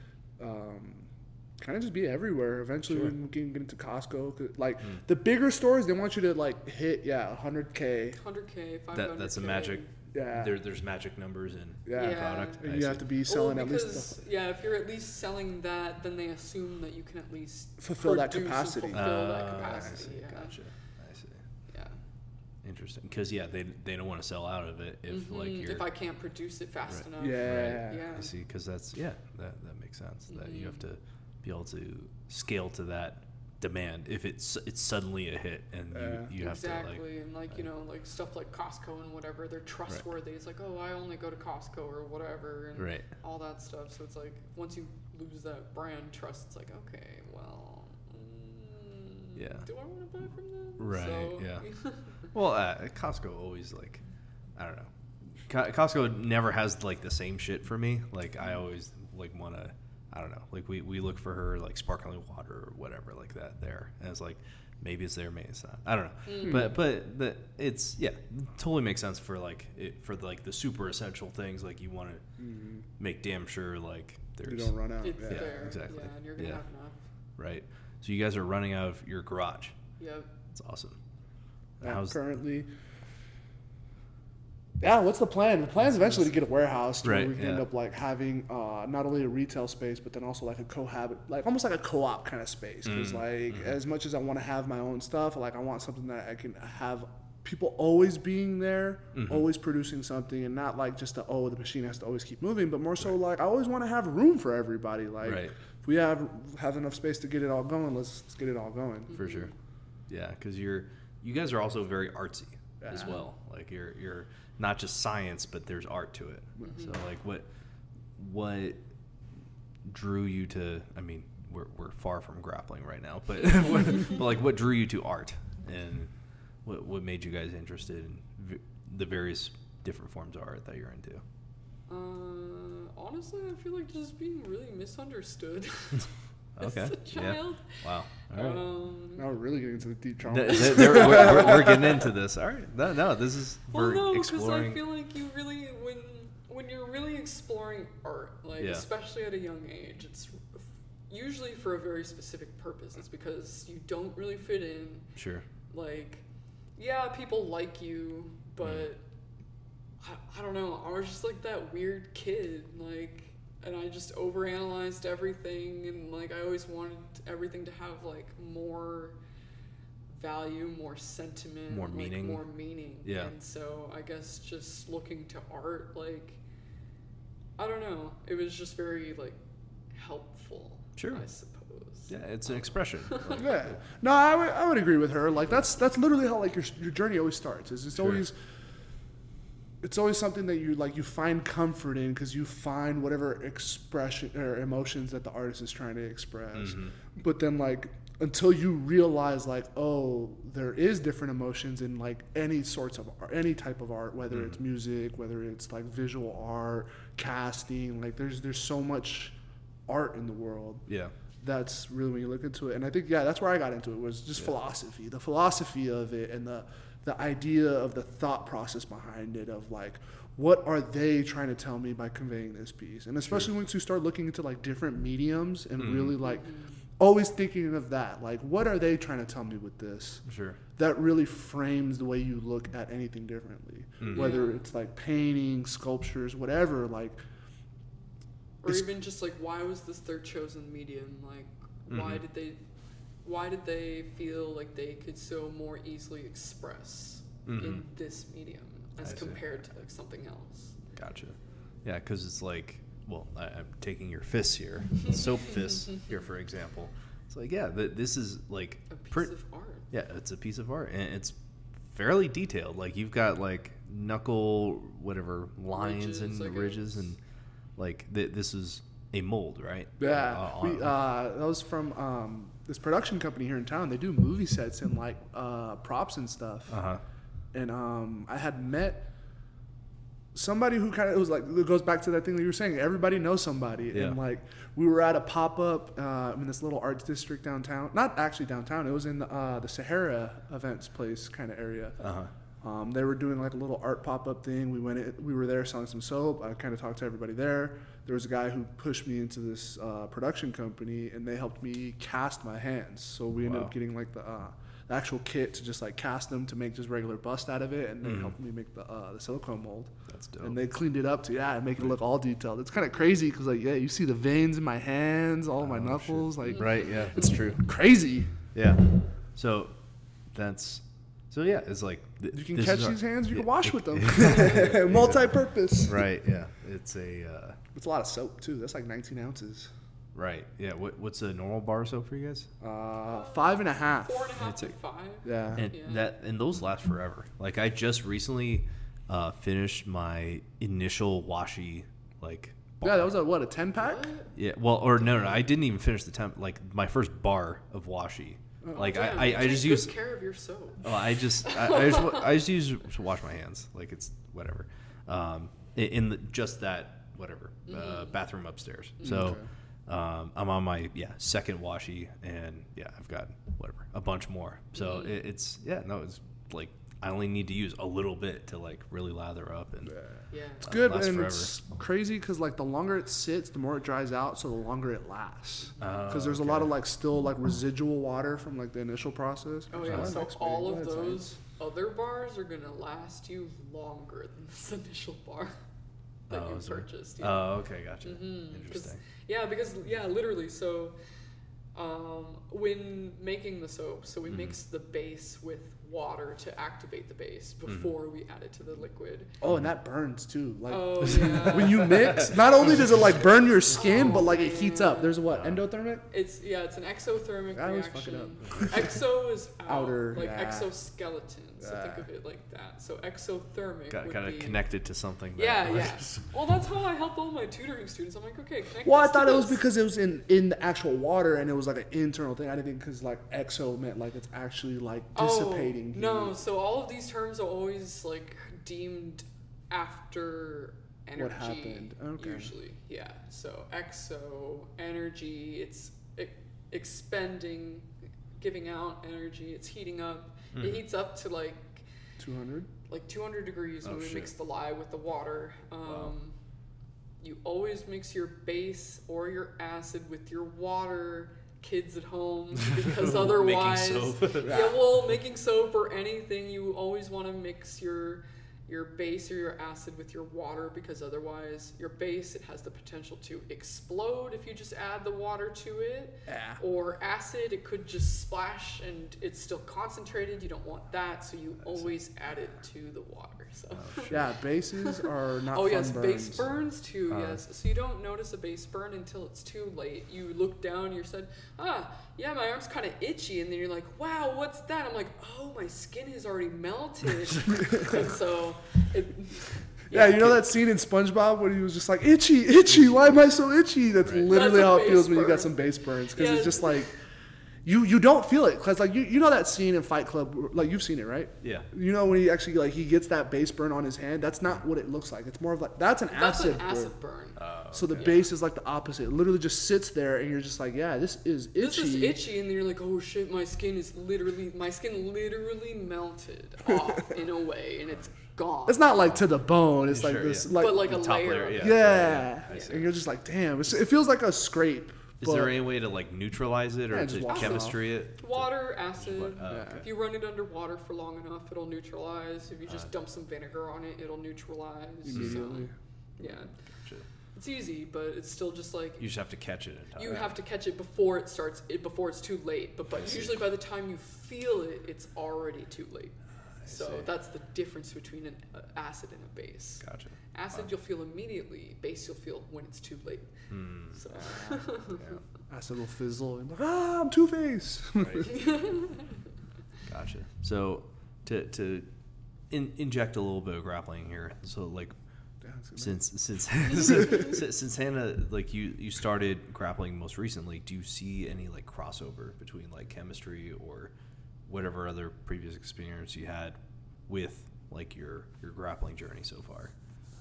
kind of just be everywhere. Eventually, we can get into Costco. 'Cause, like the bigger stores, they want you to like hit 100K. 100K, 500K. That's a magic. Yeah. There's magic numbers in Yeah. product. And I you see. have to be selling at least because, if you're at least selling that, then they assume that you can at least fulfill that produce and capacity. fulfill that I capacity. see. Yeah. Gotcha. I see. Yeah. Interesting. Because they don't want to sell out of it if like you're. If I can't produce it fast enough. Yeah. Right. Yeah. I see. Because that makes sense. That you have to be able to scale to that demand if it's suddenly a hit and you have exactly. to And like like stuff like Costco and whatever, they're trustworthy. It's like, oh, I only go to Costco or whatever, and all that stuff. So it's like once you lose that brand trust, it's like, okay, well, do I want to buy from them? Right. So, Yeah. Well, Costco always like, I don't know. Costco never has like the same shit for me. Like I always like want to. I don't know. Like we look for her like sparkling water or whatever like that there, and it's like maybe it's there, maybe it's not. I don't know. But it's totally makes sense for like the super essential things. Like you want to make damn sure like there's You don't run out. it's Yeah. there. exactly. Yeah, and you're gonna have enough. Right. So you guys are running out of your garage. Yep. That's awesome. Currently. Yeah, what's the plan? The plan is eventually to get a warehouse to where we can end up like having not only a retail space, but then also like a like almost like a co-op kind of space. Because as much as I want to have my own stuff, like I want something that I can have people always being there, always producing something, and not like just the machine has to always keep moving, but more so like I always want to have room for everybody. Like if we have enough space to get it all going, let's get it all going. For sure. Yeah, because you guys are also very artsy as well. Like you're not just science, but there's art to it. So like what drew you to? I mean, we're far from grappling right now, but what drew you to art, and what made you guys interested in the various different forms of art that you're into? Honestly, I feel like just being really misunderstood. Okay. as a child. Yeah. Wow. All right. Now we're really getting into the deep trauma. We're getting into this. All right. No, this is we're exploring. Because I feel like you really when you're really exploring art, like especially at a young age, it's usually for a very specific purpose. It's because you don't really fit in. Sure. Like, yeah, people like you, but I don't know. I was just like that weird kid, like, and I just overanalyzed everything, and like I always wanted everything to have like more value, more sentiment, more meaning. More meaning. Yeah. And so I guess just looking to art, like, I don't know. It was just very like helpful. Sure. I suppose. Yeah, it's an expression. Like, Yeah. No, I would agree with her. Like that's literally how like your journey always starts. It's always something that you find comfort in because you find whatever expression or emotions that the artist is trying to express. Mm-hmm. But then like until you realize like, oh, there is different emotions in like any sorts of art, any type of art, whether it's music, whether it's like visual art, casting, like there's so much art in the world. Yeah. That's really when you look into it. And I think that's where I got into it, was just philosophy. The philosophy of it and the idea of the thought process behind it, of like, what are they trying to tell me by conveying this piece? And especially once you start looking into like different mediums and really like always thinking of that, like, what are they trying to tell me with this? Sure. That really frames the way you look at anything differently, whether it's like painting, sculptures, whatever, like. Or even just like, why was this their chosen medium? Like, why did they feel like they could so more easily express in this medium as compared to like something else? Gotcha. Yeah, because it's like, well, I'm taking your fists here, soap fists here, for example. It's like, yeah, this is like a piece of art. Yeah, it's a piece of art, and it's fairly detailed. Like you've got like knuckle, whatever, lines and ridges and. Like this is a mold, right? Yeah, that was from this production company here in town. They do movie sets and like props and stuff. And I had met somebody who kind of, it was like, it goes back to that thing that you were saying. Everybody knows somebody, and like we were at a pop up in this little arts district downtown. Not actually downtown. It was in the Sahara events place kind of area. They were doing like a little art pop-up thing. We were there selling some soap. I kind of talked to everybody there. There was a guy who pushed me into this production company, and they helped me cast my hands. So we ended up getting like the actual kit to just like cast them to make just regular bust out of it, and they helped me make the silicone mold. That's dope. And they cleaned it up to make it look all detailed. It's kind of crazy because like you see the veins in my hands, all of my knuckles, like right. Yeah, it's true. Crazy. Yeah. So that's. So yeah, it's like you can catch these hands, you can wash with them. Multi-purpose. Right. Yeah. It's a lot of soap too. That's like 19 ounces. Right. Yeah. What's a normal bar soap for you guys? 5.5. 4.5 to 5. Yeah. And those last forever. Like I just recently finished my initial washi like. Bar. Yeah, that was a 10-pack. Yeah. Well, or no, I didn't even finish the 10. Like my first bar of washi. Like I just use care of your soap. Well, I just use to wash my hands. Like it's whatever. In just that whatever bathroom upstairs. So I'm on my second washi, and I've got whatever a bunch more. So it's like I only need to use a little bit to like really lather up and it's good, and forever. It's crazy because like the longer it sits, the more it dries out, so the longer it lasts. Because there's a lot of like still like residual water from like the initial process. Oh yeah, so all of those other bars are gonna last you longer than this initial bar that you purchased. Yeah. Oh, okay, gotcha. Interesting. Because literally. So when making the soap, so we mix the base with water to activate the base before we add it to the liquid. Oh, and that burns too. Like when you mix, not only does it like burn your skin, but like it heats up. There's endothermic? It's an exothermic I always reaction. fuck it up. Exo is outer, like exoskeleton. So think of it like that. So exothermic would kind of be connected to something. Well, that's how I help all my tutoring students. I'm like, okay, connect. Well, I thought it was because it was in the actual water and it was like an internal thing. I didn't think because like exo meant like it's actually like dissipating. No, so all of these terms are always like deemed after energy. What happened? Okay. Usually, yeah. So exo energy. expending, giving out energy. It's heating up. It heats up to like 200? Like 200 degrees when we shit. mix the lye with the water. You always mix your base or your acid with your water, kids at home, because otherwise, making soap or anything, you always want to mix your base or your acid with your water, because otherwise your base, it has the potential to explode if you just add the water to it. Or acid, it could just splash and it's still concentrated. You don't want that, so you always add it to the water. So bases are not yes, fun base burns. burns too. Yes, so you don't notice a base burn until it's too late. You look down, you said, yeah, my arm's kind of itchy, and then you're like, wow, what's that? I'm like, oh, my skin has already melted. And so you know that scene in SpongeBob where he was just like, itchy, why am I so itchy? That's literally how it feels when you got some base burns, because it's just like, you don't feel it, because like you know that scene in Fight Club, like you've seen it, right? Yeah. You know when he actually like he gets that base burn on his hand, that's not what it looks like. It's more of like that's an acid burn. So the base is like the opposite. It literally just sits there, and you're just like, yeah, this is itchy. This is itchy, and then you're like, oh shit, my skin literally melted off in a way, and it's gone. It's not like to the bone. It's like this, like, but like a top layer. Yeah. And you're just like, damn. It feels like a scrape. Is there any way to like neutralize it or to chemistry it? Water, acid. Okay. If you run it under water for long enough, it'll neutralize. If you just dump some vinegar on it, it'll neutralize. Immediately. So, yeah. It's easy, but it's still just like you just have to catch it in time. You have to catch it before it starts. Before it's too late. But usually by the time you feel it, it's already too late. So that's the difference between an acid and a base. Gotcha. Acid you'll feel immediately. Base you'll feel when it's too late. So. Acid will fizzle and like, I'm Two-Face. Right. Gotcha. So to inject a little bit of grappling here. So like since Hannah, like you started grappling most recently, do you see any like crossover between like chemistry or whatever other previous experience you had with like your grappling journey so far?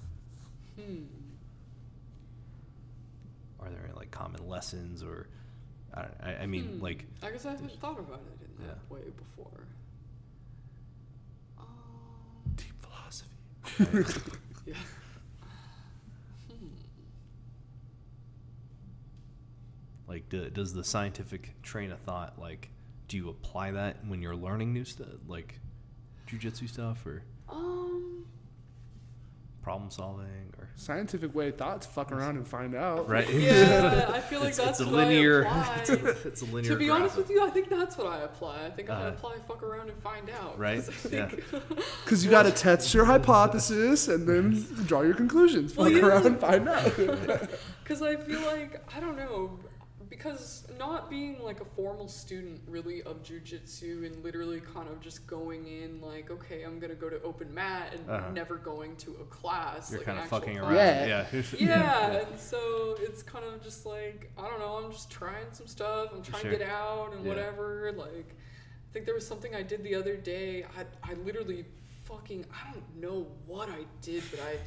Are there any like common lessons or I mean like I guess I haven't thought about it in that way before. Deep philosophy. Yeah. Like does the scientific train of thought, like do you apply that when you're learning new stuff, like jiu-jitsu stuff, or problem solving, or scientific way of thoughts? Fuck around and find out, right? Yeah, I feel like that's it's a what linear. I apply. It's a linear. To be honest with you, I think that's what I apply. I think I apply fuck around and find out. Right? Because you got to test your hypothesis and then draw your conclusions. Fuck around and find out. Because I feel like, I don't know, because not being like a formal student really of jiu-jitsu and literally kind of just going in like, okay, I'm gonna go to open mat and never going to a class. You're like kind an of fucking around. class. Yeah, and so it's kind of just like, I don't know, I'm just trying some stuff. I'm trying to get out and whatever. Like, I think there was something I did the other day. I literally fucking, I don't know what I did, but I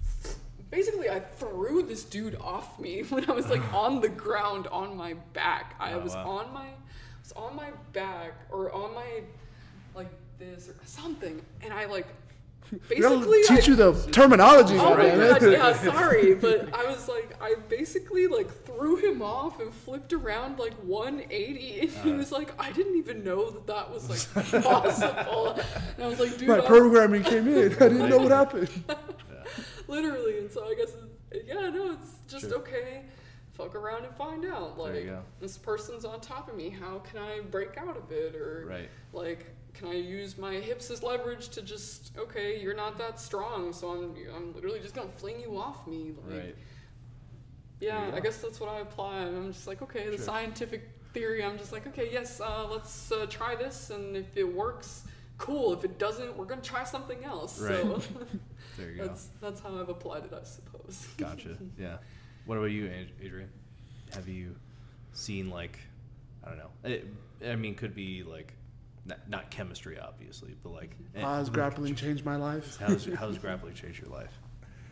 threw this dude off me when I was like on the ground on my back. I was on my back or on my like this or something, and I like basically teach you the terminology. Oh my god, yeah, sorry, but I was like, I basically like threw him off and flipped around like 180, and he was like, I didn't even know that was like possible. And I was like, dude, my programming came in. I didn't know what happened. Literally, and so I guess, it's just okay. Fuck around and find out. Like, this person's on top of me. How can I break out of it? Or, like, can I use my hips as leverage to just, okay, you're not that strong, so I'm literally just gonna fling you off me. Like, I guess that's what I apply. I'm just like, okay, the scientific theory. I'm just like, okay, yes, let's try this, and if it works, cool. If it doesn't, we're gonna try something else. Right. So. There you go. That's how I've applied it, I suppose. Gotcha. Yeah. What about you, Adrian? Have you seen like, I don't know. I mean, could be like, not chemistry, obviously, but like. How has grappling changed my life? How has grappling changed your life?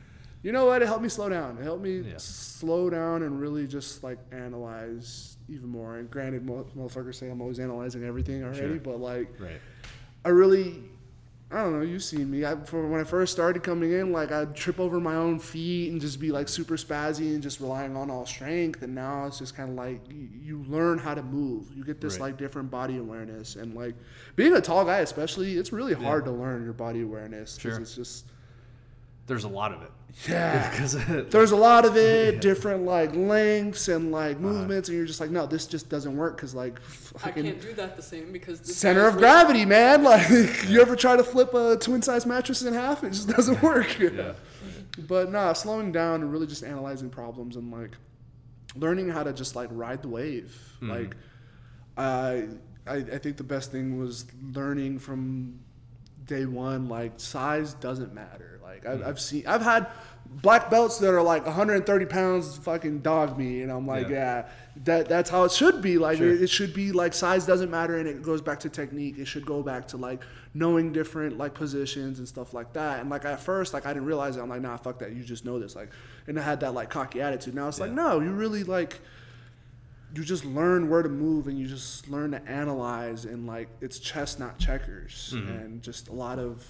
you know what? It helped me slow down. It helped me slow down and really just like analyze even more. And granted, motherfuckers say I'm always analyzing everything already, but like, I don't know. You've seen me. When I first started coming in, like I'd trip over my own feet and just be like super spazzy and just relying on all strength. And now it's just kind of like you learn how to move. You get this like different body awareness, and like being a tall guy, especially, it's really hard to learn your body awareness. Sure. It's just there's a lot of it. Yeah, there's a lot of it, different like lengths and like movements, and you're just like, no, this just doesn't work because like I can't do that the same because this center of gravity, man. Like you ever try to flip a twin size mattress in half, it just doesn't work. But slowing down and really just analyzing problems and like learning how to just like ride the wave. Like I think the best thing was learning from day one, like size doesn't matter. Like I've had black belts that are like 130 pounds fucking dog me, and I'm like, that's how it should be. Like it should be like size doesn't matter, and it goes back to technique. It should go back to like knowing different like positions and stuff like that. And like at first, like I didn't realize it. I'm like, nah, fuck that. You just know this. Like, and I had that like cocky attitude. Now it's like, no, you really like. You just learn where to move, and you just learn to analyze, and like it's chess, not checkers, and just a lot of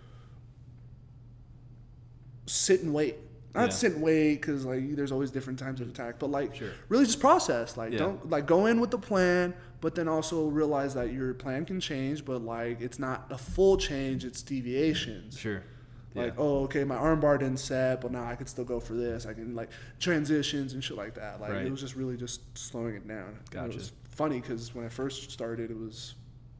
sit and wait. Not sit and wait because like there's always different times of attack, but like really just process. Like don't like go in with the plan, but then also realize that your plan can change, but like it's not a full change; it's deviations. Sure. Like, oh, okay, my arm bar didn't set, but now I could still go for this. I can, like, transitions and shit like that. Like, it was just really just slowing it down. Gotcha. It was funny because when I first started, it was...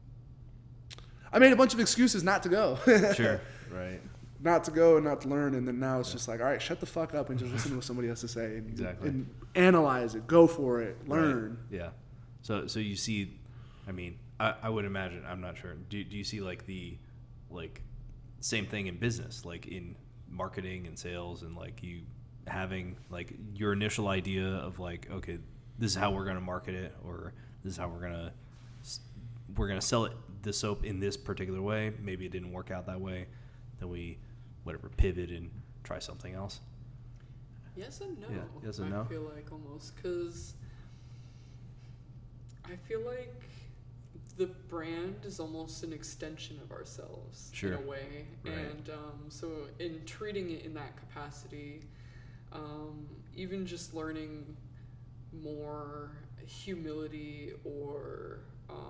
I made a bunch of excuses not to go. Sure, right. Not to go and not to learn, and then now it's just like, all right, shut the fuck up and just listen to what somebody has to say. And, and analyze it, go for it, learn. Right. Yeah. So you see, I mean, I would imagine, I'm not sure, do you see, like, the, like... same thing in business, like in marketing and sales, and like you having like your initial idea of like, okay, this is how we're going to market it, or this is how we're going to sell it, the soap in this particular way. Maybe it didn't work out that way. Then we pivot and try something else. Yes and no. Yeah, yes and no. I feel like almost because I feel like the brand is almost an extension of ourselves in a way. Right. And so in treating it in that capacity, even just learning more humility or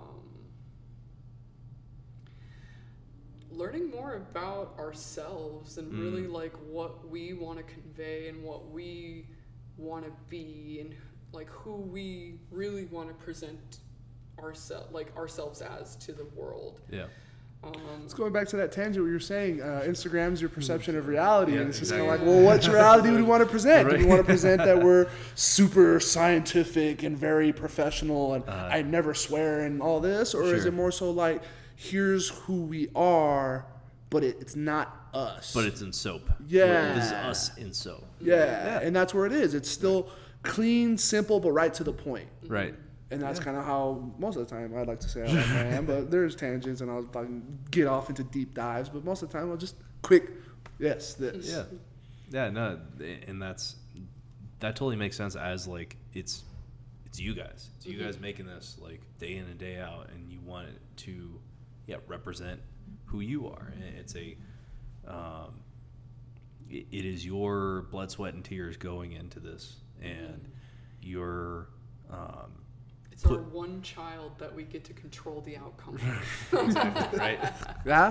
learning more about ourselves and really like what we want to convey and what we want to be and like who we really want to present ourselves as to the world. Yeah. It's going back to that tangent where you're saying Instagram's your perception of reality, and it's just kind of like, well, what reality do we want to present? Do we want to present that we're super scientific and very professional and I never swear and all this, or is it more so like, here's who we are, but it's not us, but it's in soap? This is us in soap. And that's where it is. It's still clean, simple, but right to the point. Right. And that's kind of how most of the time I'd like to say I am, but there's tangents and I'll fucking get off into deep dives, but most of the time I'll just quick, this. Yeah, no, and that totally makes sense as like it's you guys. It's you guys making this like day in and day out, and you want it to represent who you are. And it's it is your blood, sweat, and tears going into this, and your it's our one child that we get to control the outcome. Exactly, right? Yeah.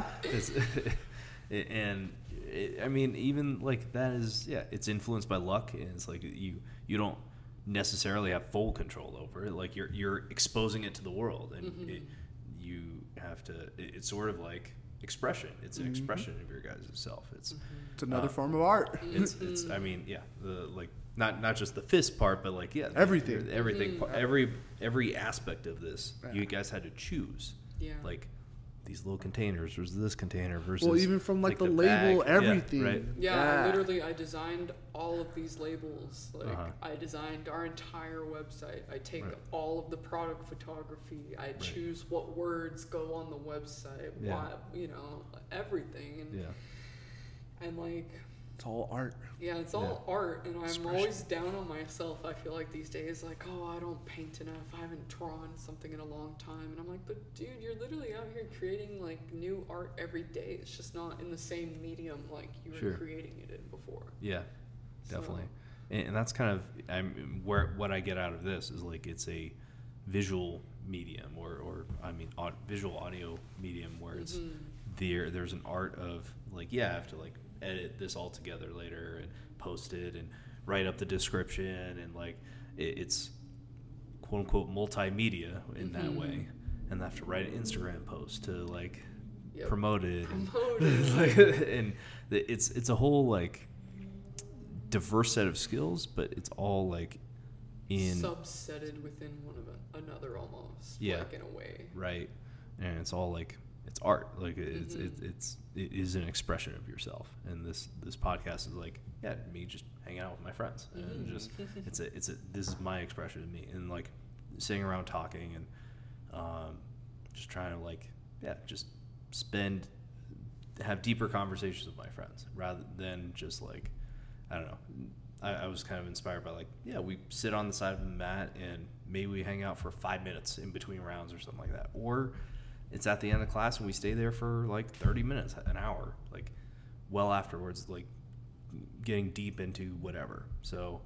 I mean, even like that is, it's influenced by luck, and it's like you don't necessarily have full control over it. Like you're exposing it to the world, and you have to. It's sort of like expression. It's an expression of your guys' self. It's another form of art. It's I mean, the like. Not just the fist part, but like everything, every aspect of this. You guys had to choose, like these little containers versus this container versus. Well, even from like the label, bag. Everything. Yeah, right. Literally, I designed all of these labels. Like I designed our entire website. I take all of the product photography. I choose what words go on the website. Why, everything. And like. It's all art. Yeah, it's all art, and I'm always down on myself. I feel like these days, like, oh, I don't paint enough. I haven't drawn something in a long time, and I'm like, but dude, you're literally out here creating like new art every day. It's just not in the same medium like you were creating it in before. Yeah, definitely. And that's kind of what I get out of this is like it's a visual medium or visual audio medium where it's there's an art of like I have to like edit this all together later and post it and write up the description and like it's quote unquote multimedia in that way, and I have to write an Instagram post to like promote it. And it's a whole like diverse set of skills, but it's all like subsetted within one of another almost, like in a way, right? And it's all like it's art, like it is an expression of yourself, and this podcast is like me just hanging out with my friends, and just this is my expression of me, and like sitting around talking and just trying to like just have deeper conversations with my friends rather than just like I don't know. I was kind of inspired by like, we sit on the side of the mat and maybe we hang out for 5 minutes in between rounds or something like that. Or it's at the end of class and we stay there for like 30 minutes, an hour, like well afterwards, like getting deep into whatever. So,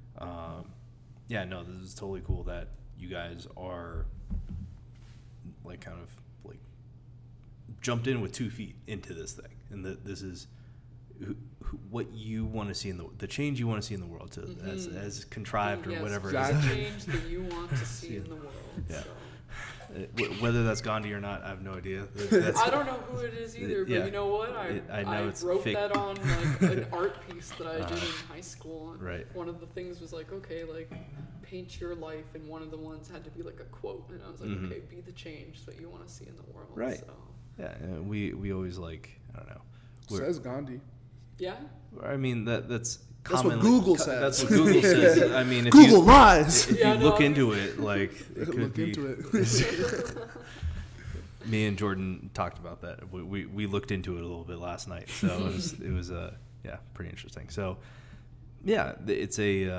this is totally cool that you guys are like kind of like jumped in with 2 feet into this thing. And this is what you want to see in the change you want to see in the world, as contrived or whatever. The change that you want to see in the world. Yeah. So. Whether that's Gandhi or not, I have no idea. I don't know who it is either, but you know what? I wrote fake. That on like an art piece that I did in high school. And right. One of the things was like, okay, like paint your life, and one of the ones had to be like a quote, and I was like, okay, be the change that you want to see in the world. Right. So. Yeah, and we always like I don't know. Says Gandhi. Yeah. I mean that's what Google says. That's what Google says. I mean, if Google lies. If you look into it, like it could look be. Into it. Me and Jordan talked about that. We looked into it a little bit last night, so it was pretty interesting. So it's a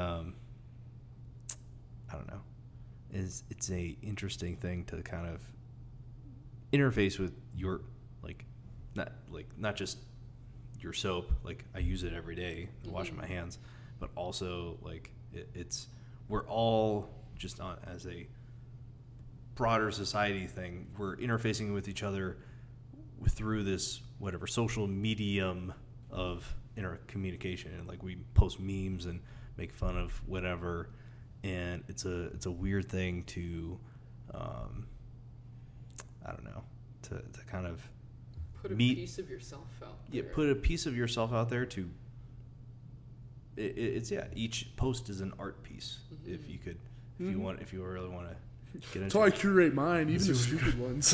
I don't know, it's a interesting thing to kind of interface with your not just your soap, like I use it every day washing my hands, but also like we're all just on as a broader society thing, we're interfacing with each other through this whatever social medium of intercommunication, and like we post memes and make fun of whatever, and it's a weird thing to I don't know, to kind of put a piece of yourself out there. Yeah, put a piece of yourself out there to. Each post is an art piece. If you could, if you really want to get into. That's how I curate mine, even the stupid ones.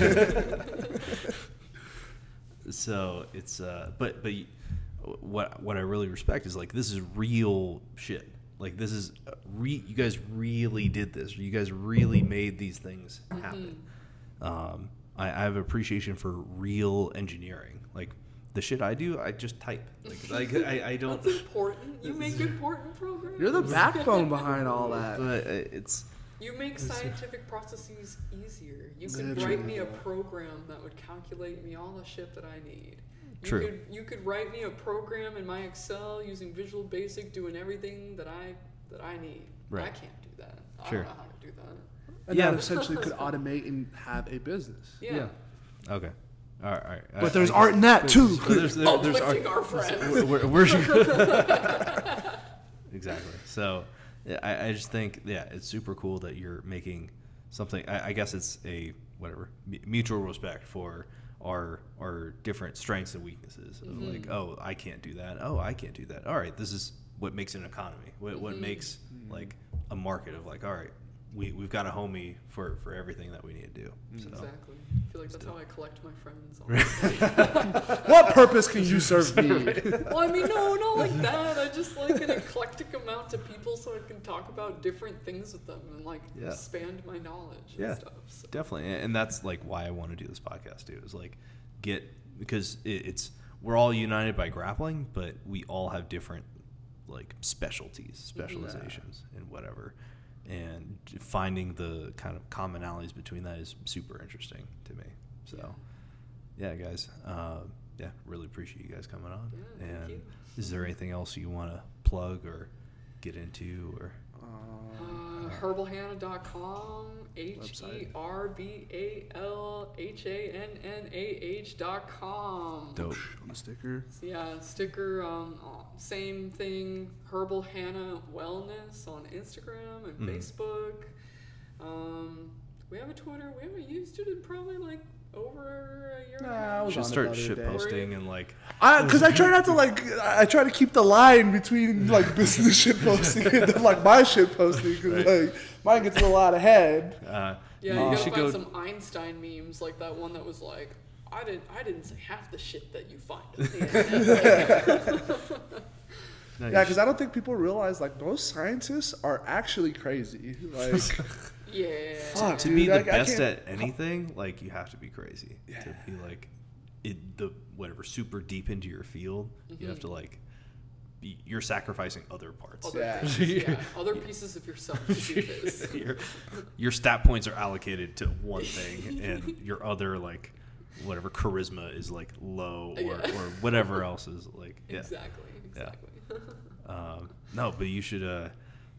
So it's but what I really respect is like this is real shit. Like this is you guys really did this. You guys really made these things happen. I have appreciation for real engineering. Like the shit I do, I just type. Like I don't. That's important. You make important programs. You're the backbone behind all that. But it's. You make scientific processes easier. You could write me a program that would calculate me all the shit that I need. You could write me a program in my Excel using Visual Basic, doing everything that I need. Right. I can't do that. Sure. I don't know how to do that. And that essentially could automate and have a business. Yeah. Okay. All right. But there's art in that too. There's uplifting our friends. Exactly. So I just think it's super cool that you're making something. I guess it's a mutual respect for our different strengths and weaknesses. Like, oh, I can't do that. Oh, I can't do that. All right, this is what makes an economy. What makes like a market of like, all right, we've got a homie for everything that we need to do. So. Exactly. I feel like that's how I collect my friends. What purpose can you serve me? Well, I mean, no, not like that. I just like an eclectic amount of people so I can talk about different things with them and like expand my knowledge and stuff. So. Definitely. And that's like why I want to do this podcast too, is like because we're all united by grappling, but we all have different like specializations in whatever. And finding the kind of commonalities between that is super interesting to me. So, yeah, guys, really appreciate you guys coming on. Yeah, and thank you. Is there anything else you want to plug or get into? Or herbalhannah.com, herbalhannah.com. Dope. On the sticker. Yeah, sticker, same thing, Herbal Hannah Wellness on Instagram and Facebook. We have a Twitter. We haven't used it in probably like over a year and a half. Should start shit posting and like. Because I try not to I try to keep the line between like business shit posting and then like my shit posting because like mine gets a little out of hand. You gotta find some Einstein memes like that one that was like, I didn't say half the shit that you find on the internet. Yeah, because I don't think people realize like most scientists are actually crazy. Like. Yeah. Fuck, To dude, be the like, best at anything, like you have to be crazy. Yeah. To be like super deep into your field, you have to like you're sacrificing other parts. Other pieces of yourself to do this. your stat points are allocated to one thing, and your other like whatever charisma is like low or whatever else is like. Yeah. Exactly. Yeah. No, but you should.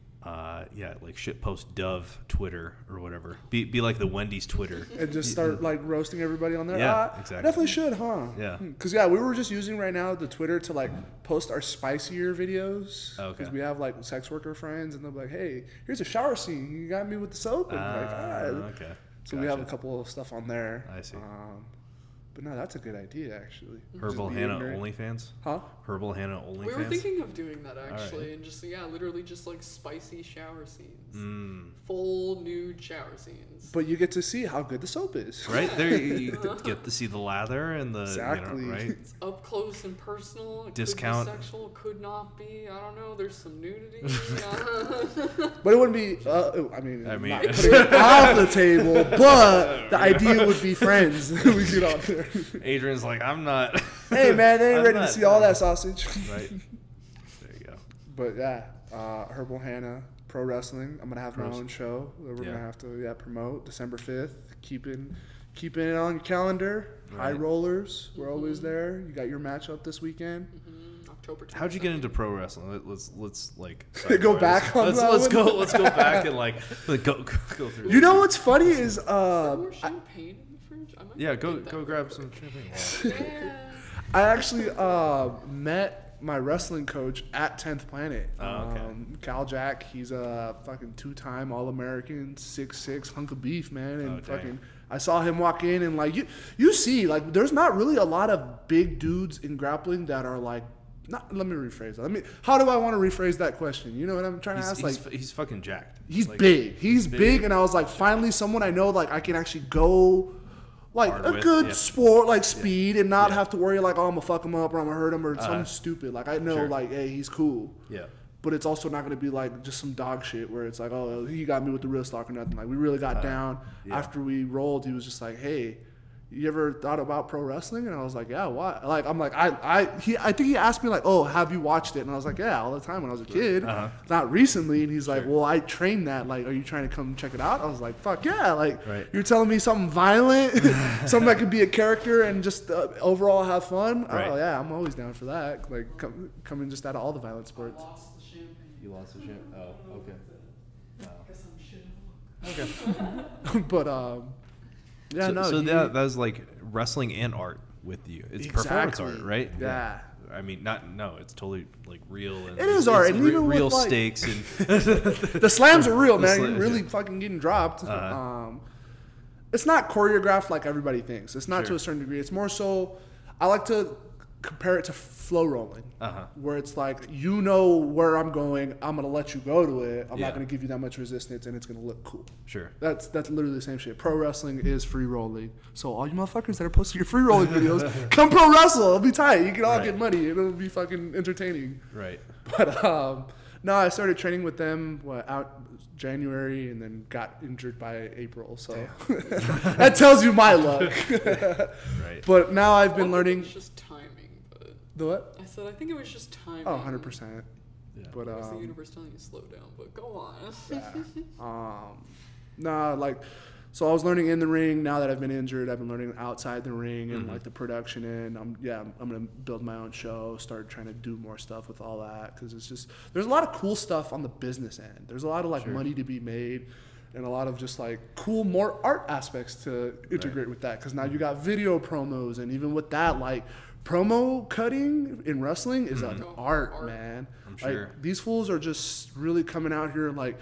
Like shitpost Dove Twitter or whatever. Be like the Wendy's Twitter. And just start like roasting everybody on there. Yeah, exactly. I definitely should, huh? Yeah. Because we were just using right now the Twitter to like post our spicier videos. Okay. Because we have like sex worker friends, and they'll be like, "Hey, here's a shower scene. You got me with the soap." And like, okay. So we have a couple of stuff on there. I see. But no, that's a good idea actually. Herbal Just be Hannah ignorant. OnlyFans. Huh? Herbal Hannah OnlyFans. We were thinking of doing that actually, right. and just literally just like spicy shower scenes, Mm. full nude shower scenes. But you get to see how good the soap is. Right there, you get to see the lather and the Exactly. right. It's up close and personal. It Discount. could be sexual, could not be. I don't know. There's some nudity. But it wouldn't be. I mean, I mean- not putting it off the table. But the idea would be friends. We get out there. Adrian's like, I'm not. Hey man, they ain't I'm ready to not- see all that sausage. Right. There you go. But yeah, Herbal Hannah Pro Wrestling. I'm gonna have my Pros. own show that we're Yeah. gonna have to promote December 5th. Keeping it on your calendar. High Right. Rollers, we're always there. You got your matchup this weekend. October 22nd. How'd you get into pro wrestling? Let's like Go back on that let's one? go back and like go through. You know what's funny is Is there more champagne in the fridge? I might Yeah, go get that grab real some quick. champagne. Yeah. I actually met my wrestling coach at 10th Planet. Oh, okay. Cal Jack, he's a fucking 2-time All-American, 6'6", hunk of beef, man. And Oh, fucking, dang. I saw him walk in and like you see like there's not really a lot of big dudes in grappling that are like. Let me rephrase that. How do I want to rephrase that question? You know what I'm trying to ask? He's fucking jacked. He's like, big. He's big, and I was like, finally, someone I know like I can actually go, like Hard a with, good yeah. sport, like speed, and not Yeah. have to worry like, oh, I'm gonna fuck him up or I'm gonna hurt him or something stupid. Like I know, Sure. like, hey, he's cool. Yeah. But it's also not gonna be like just some dog shit where it's like, oh, he got me with the wrist lock or nothing. Like we really got down. yeah. After we rolled, he was just like, hey. You ever thought about pro wrestling? And I was like, yeah, why? Like, I'm like, I think he asked me like, oh, have you watched it? And I was like, yeah, all the time when I was a kid, not recently. And he's like, well, I trained that. Like, are you trying to come check it out? I was like, fuck yeah. Like, Right. you're telling me something violent, something that could be a character and just overall have fun. Right. Oh yeah, I'm always down for that. Like, coming just out of all the violent sports. Lost the champagne. You lost the shit. Oh, okay. Guess I'm shitting. Okay. But yeah, so that's like wrestling and art with you. It's performance art, right? Yeah. I mean, it's totally like real. And It is art, it's and even with, real like- stakes and The slams are real, man. The You're really fucking getting dropped. It's not choreographed like everybody thinks. It's not to Sure. a certain degree. It's more so. I like to compare it to flow rolling, where it's like you know where I'm going. I'm gonna let you go to it. I'm Yeah. not gonna give you that much resistance, and it's gonna look cool. Sure. That's literally the same shit. Pro wrestling is free rolling. So all you motherfuckers that are posting your free rolling videos, come pro wrestle. It'll be tight. You can all Right. get money. It'll be fucking entertaining. Right. But no, I started training with them out January and then got injured by April. So that tells you my luck. Right. But now I've been Well, learning. It's just timing. But The what? I said I think it was just timing. Oh, 100%. Yeah. But It was the universe telling you to slow down, but go on. Nah, like, so I was learning in the ring. Now that I've been injured, I've been learning outside the ring and like the production end. I'm gonna build my own show, start trying to do more stuff with all that, because it's just, there's a lot of cool stuff on the business end. There's a lot of like money to be made, and a lot of just like cool more art aspects to integrate with that, because now you got video promos, and even with that, like, promo cutting in wrestling is an art, man. I'm sure. Like, these fools are just really coming out here, like,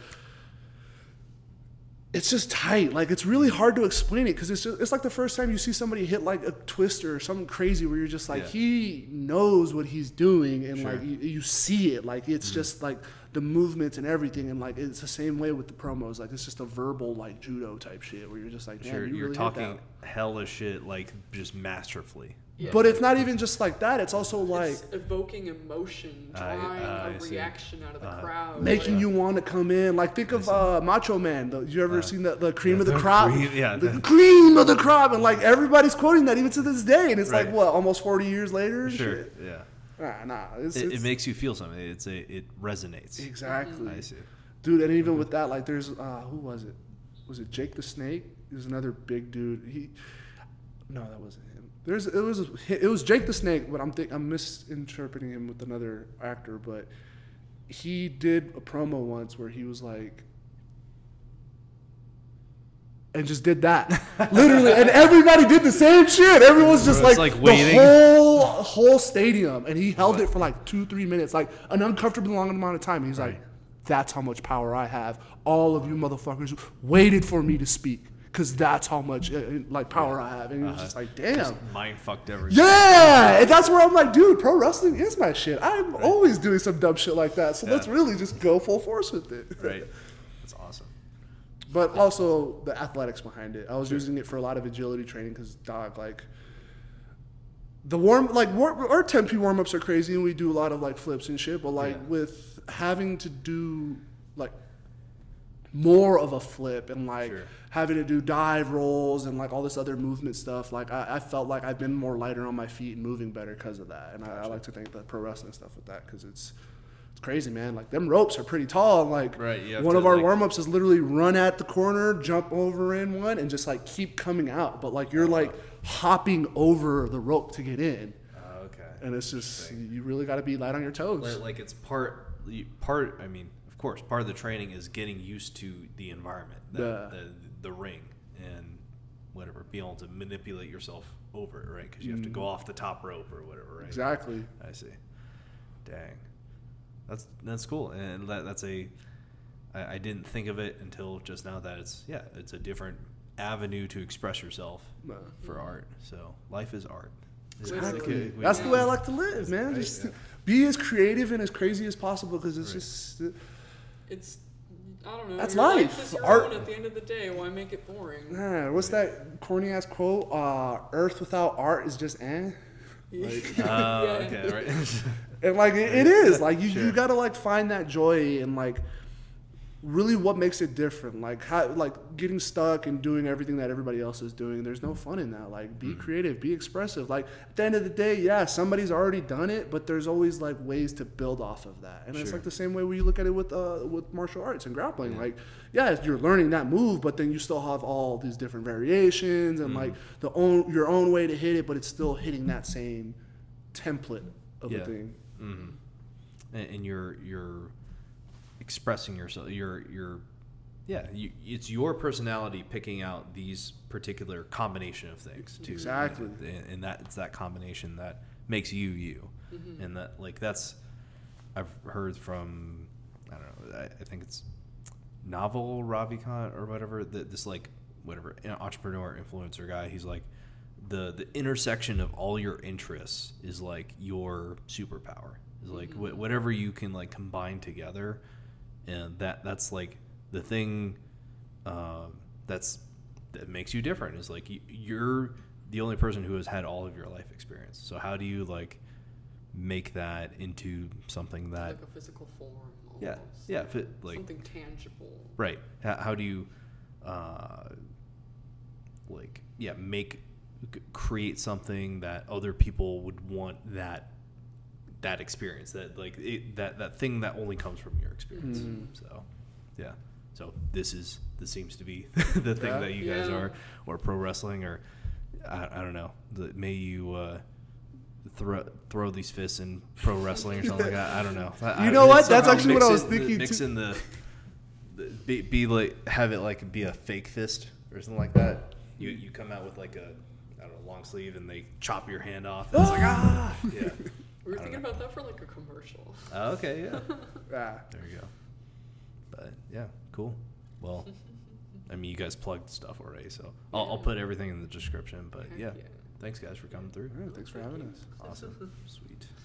it's just tight. Like, it's really hard to explain it, because it's like the first time you see somebody hit like a twister or something crazy where you're just like, he knows what he's doing, and like you see it. Like, it's just like the movements and everything, and like it's the same way with the promos. Like, it's just a verbal like judo type shit where you're just like, damn, you're really talking hella shit, like, just masterfully. Yeah. But it's not even just like that. It's also like it's evoking emotion, drawing a reaction out of the crowd, making you want to come in. Like, think of Macho Man. You ever seen the cream of the crop? The cream of the crop, and like everybody's quoting that even to this day. And it's like, what, almost 40 years later? And shit? Yeah. It makes you feel something. It resonates. Exactly. I see. Dude, and even with that, like, there's who was it? Was it Jake the Snake? He was another big dude. No, that wasn't him. It was Jake the Snake, but I'm misinterpreting him with another actor. But he did a promo once where he was like, and just did that, literally, and everybody did the same shit. Everyone's just like waiting. The whole stadium, and he held it for like 2-3 minutes, like an uncomfortably long amount of time. And he's like, "That's how much power I have. All of you motherfuckers waited for me to speak, because that's how much like power I have." And he was just like, damn. Just mind fucked everything. Yeah, and that's where I'm like, dude, pro wrestling is my shit. I'm always doing some dumb shit like that. So let's really just go full force with it. Right. That's awesome. But also the athletics behind it. I was using it for a lot of agility training, because, dog, like, our 10P warm-ups are crazy, and we do a lot of like flips and shit, but like with having to do like more of a flip and like having to do dive rolls and like all this other movement stuff, like I felt like I've been more lighter on my feet and moving better because of that. And I like to thank the pro wrestling stuff with that, because it's crazy, man. Like, them ropes are pretty tall. Like, one of our warm-ups is literally run at the corner, jump over in one, and just like keep coming out. But like, you're like hopping over the rope to get in. Okay. And it's just, you really got to be light on your toes. Like, it's part. I mean, of course, part of the training is getting used to the environment, the ring, and whatever, be able to manipulate yourself over it, right? Because you have to go off the top rope or whatever, right? Exactly. I see. Dang. That's cool, and I didn't think of it until just now that it's a different avenue to express yourself for art. So life is art. Exactly. That's the way I like to live, man. Just be as creative and as crazy as possible, because it's just it's, I don't know. That's your life. Is your Art. own at the end of the day. Why make it boring? What's that corny ass quote? Earth without art is just eh. Like, okay, right. And like it is like you gotta like find that joy and like really what makes it different. Like how, like getting stuck and doing everything that everybody else is doing, there's no fun in that. Like, be creative, be expressive. Like, at the end of the day, somebody's already done it, but there's always like ways to build off of that. And it's like the same way we look at it with martial arts and grappling. Like, you're learning that move, but then you still have all these different variations and like your own way to hit it, but it's still hitting that same template of a thing. And you're expressing yourself. It's your personality picking out these particular combination of things too. Exactly. And that it's that combination that makes you. And that, like, that's, I've heard from, I don't know, I think it's Naval Ravikant or whatever, this like whatever entrepreneur influencer guy. He's like, the intersection of all your interests is like your superpower. Is like whatever you can like combine together, and that's like the thing that makes you different. Is like you're the only person who has had all of your life experience. So how do you like make that into something that like a physical form? Almost. Like something tangible. Right. How do you create something that other people would want that that experience, that like that thing that only comes from your experience. So yeah, so this seems to be the thing that you guys are, or pro wrestling, or I don't know, may you throw these fists in pro wrestling or something like that. I don't know. You know what, that's actually what I was thinking. Mix in be like, have it like be a fake fist or something like that. You come out with like a, I don't know, long sleeve, and they chop your hand off. And it's like, yeah. We were thinking about that for like a commercial. Oh, okay, yeah. Yeah. There you go. But yeah, cool. Well, I mean, you guys plugged stuff already, so I'll put everything in the description. But yeah, thanks guys for coming through. Thanks for having us. Awesome. Sweet.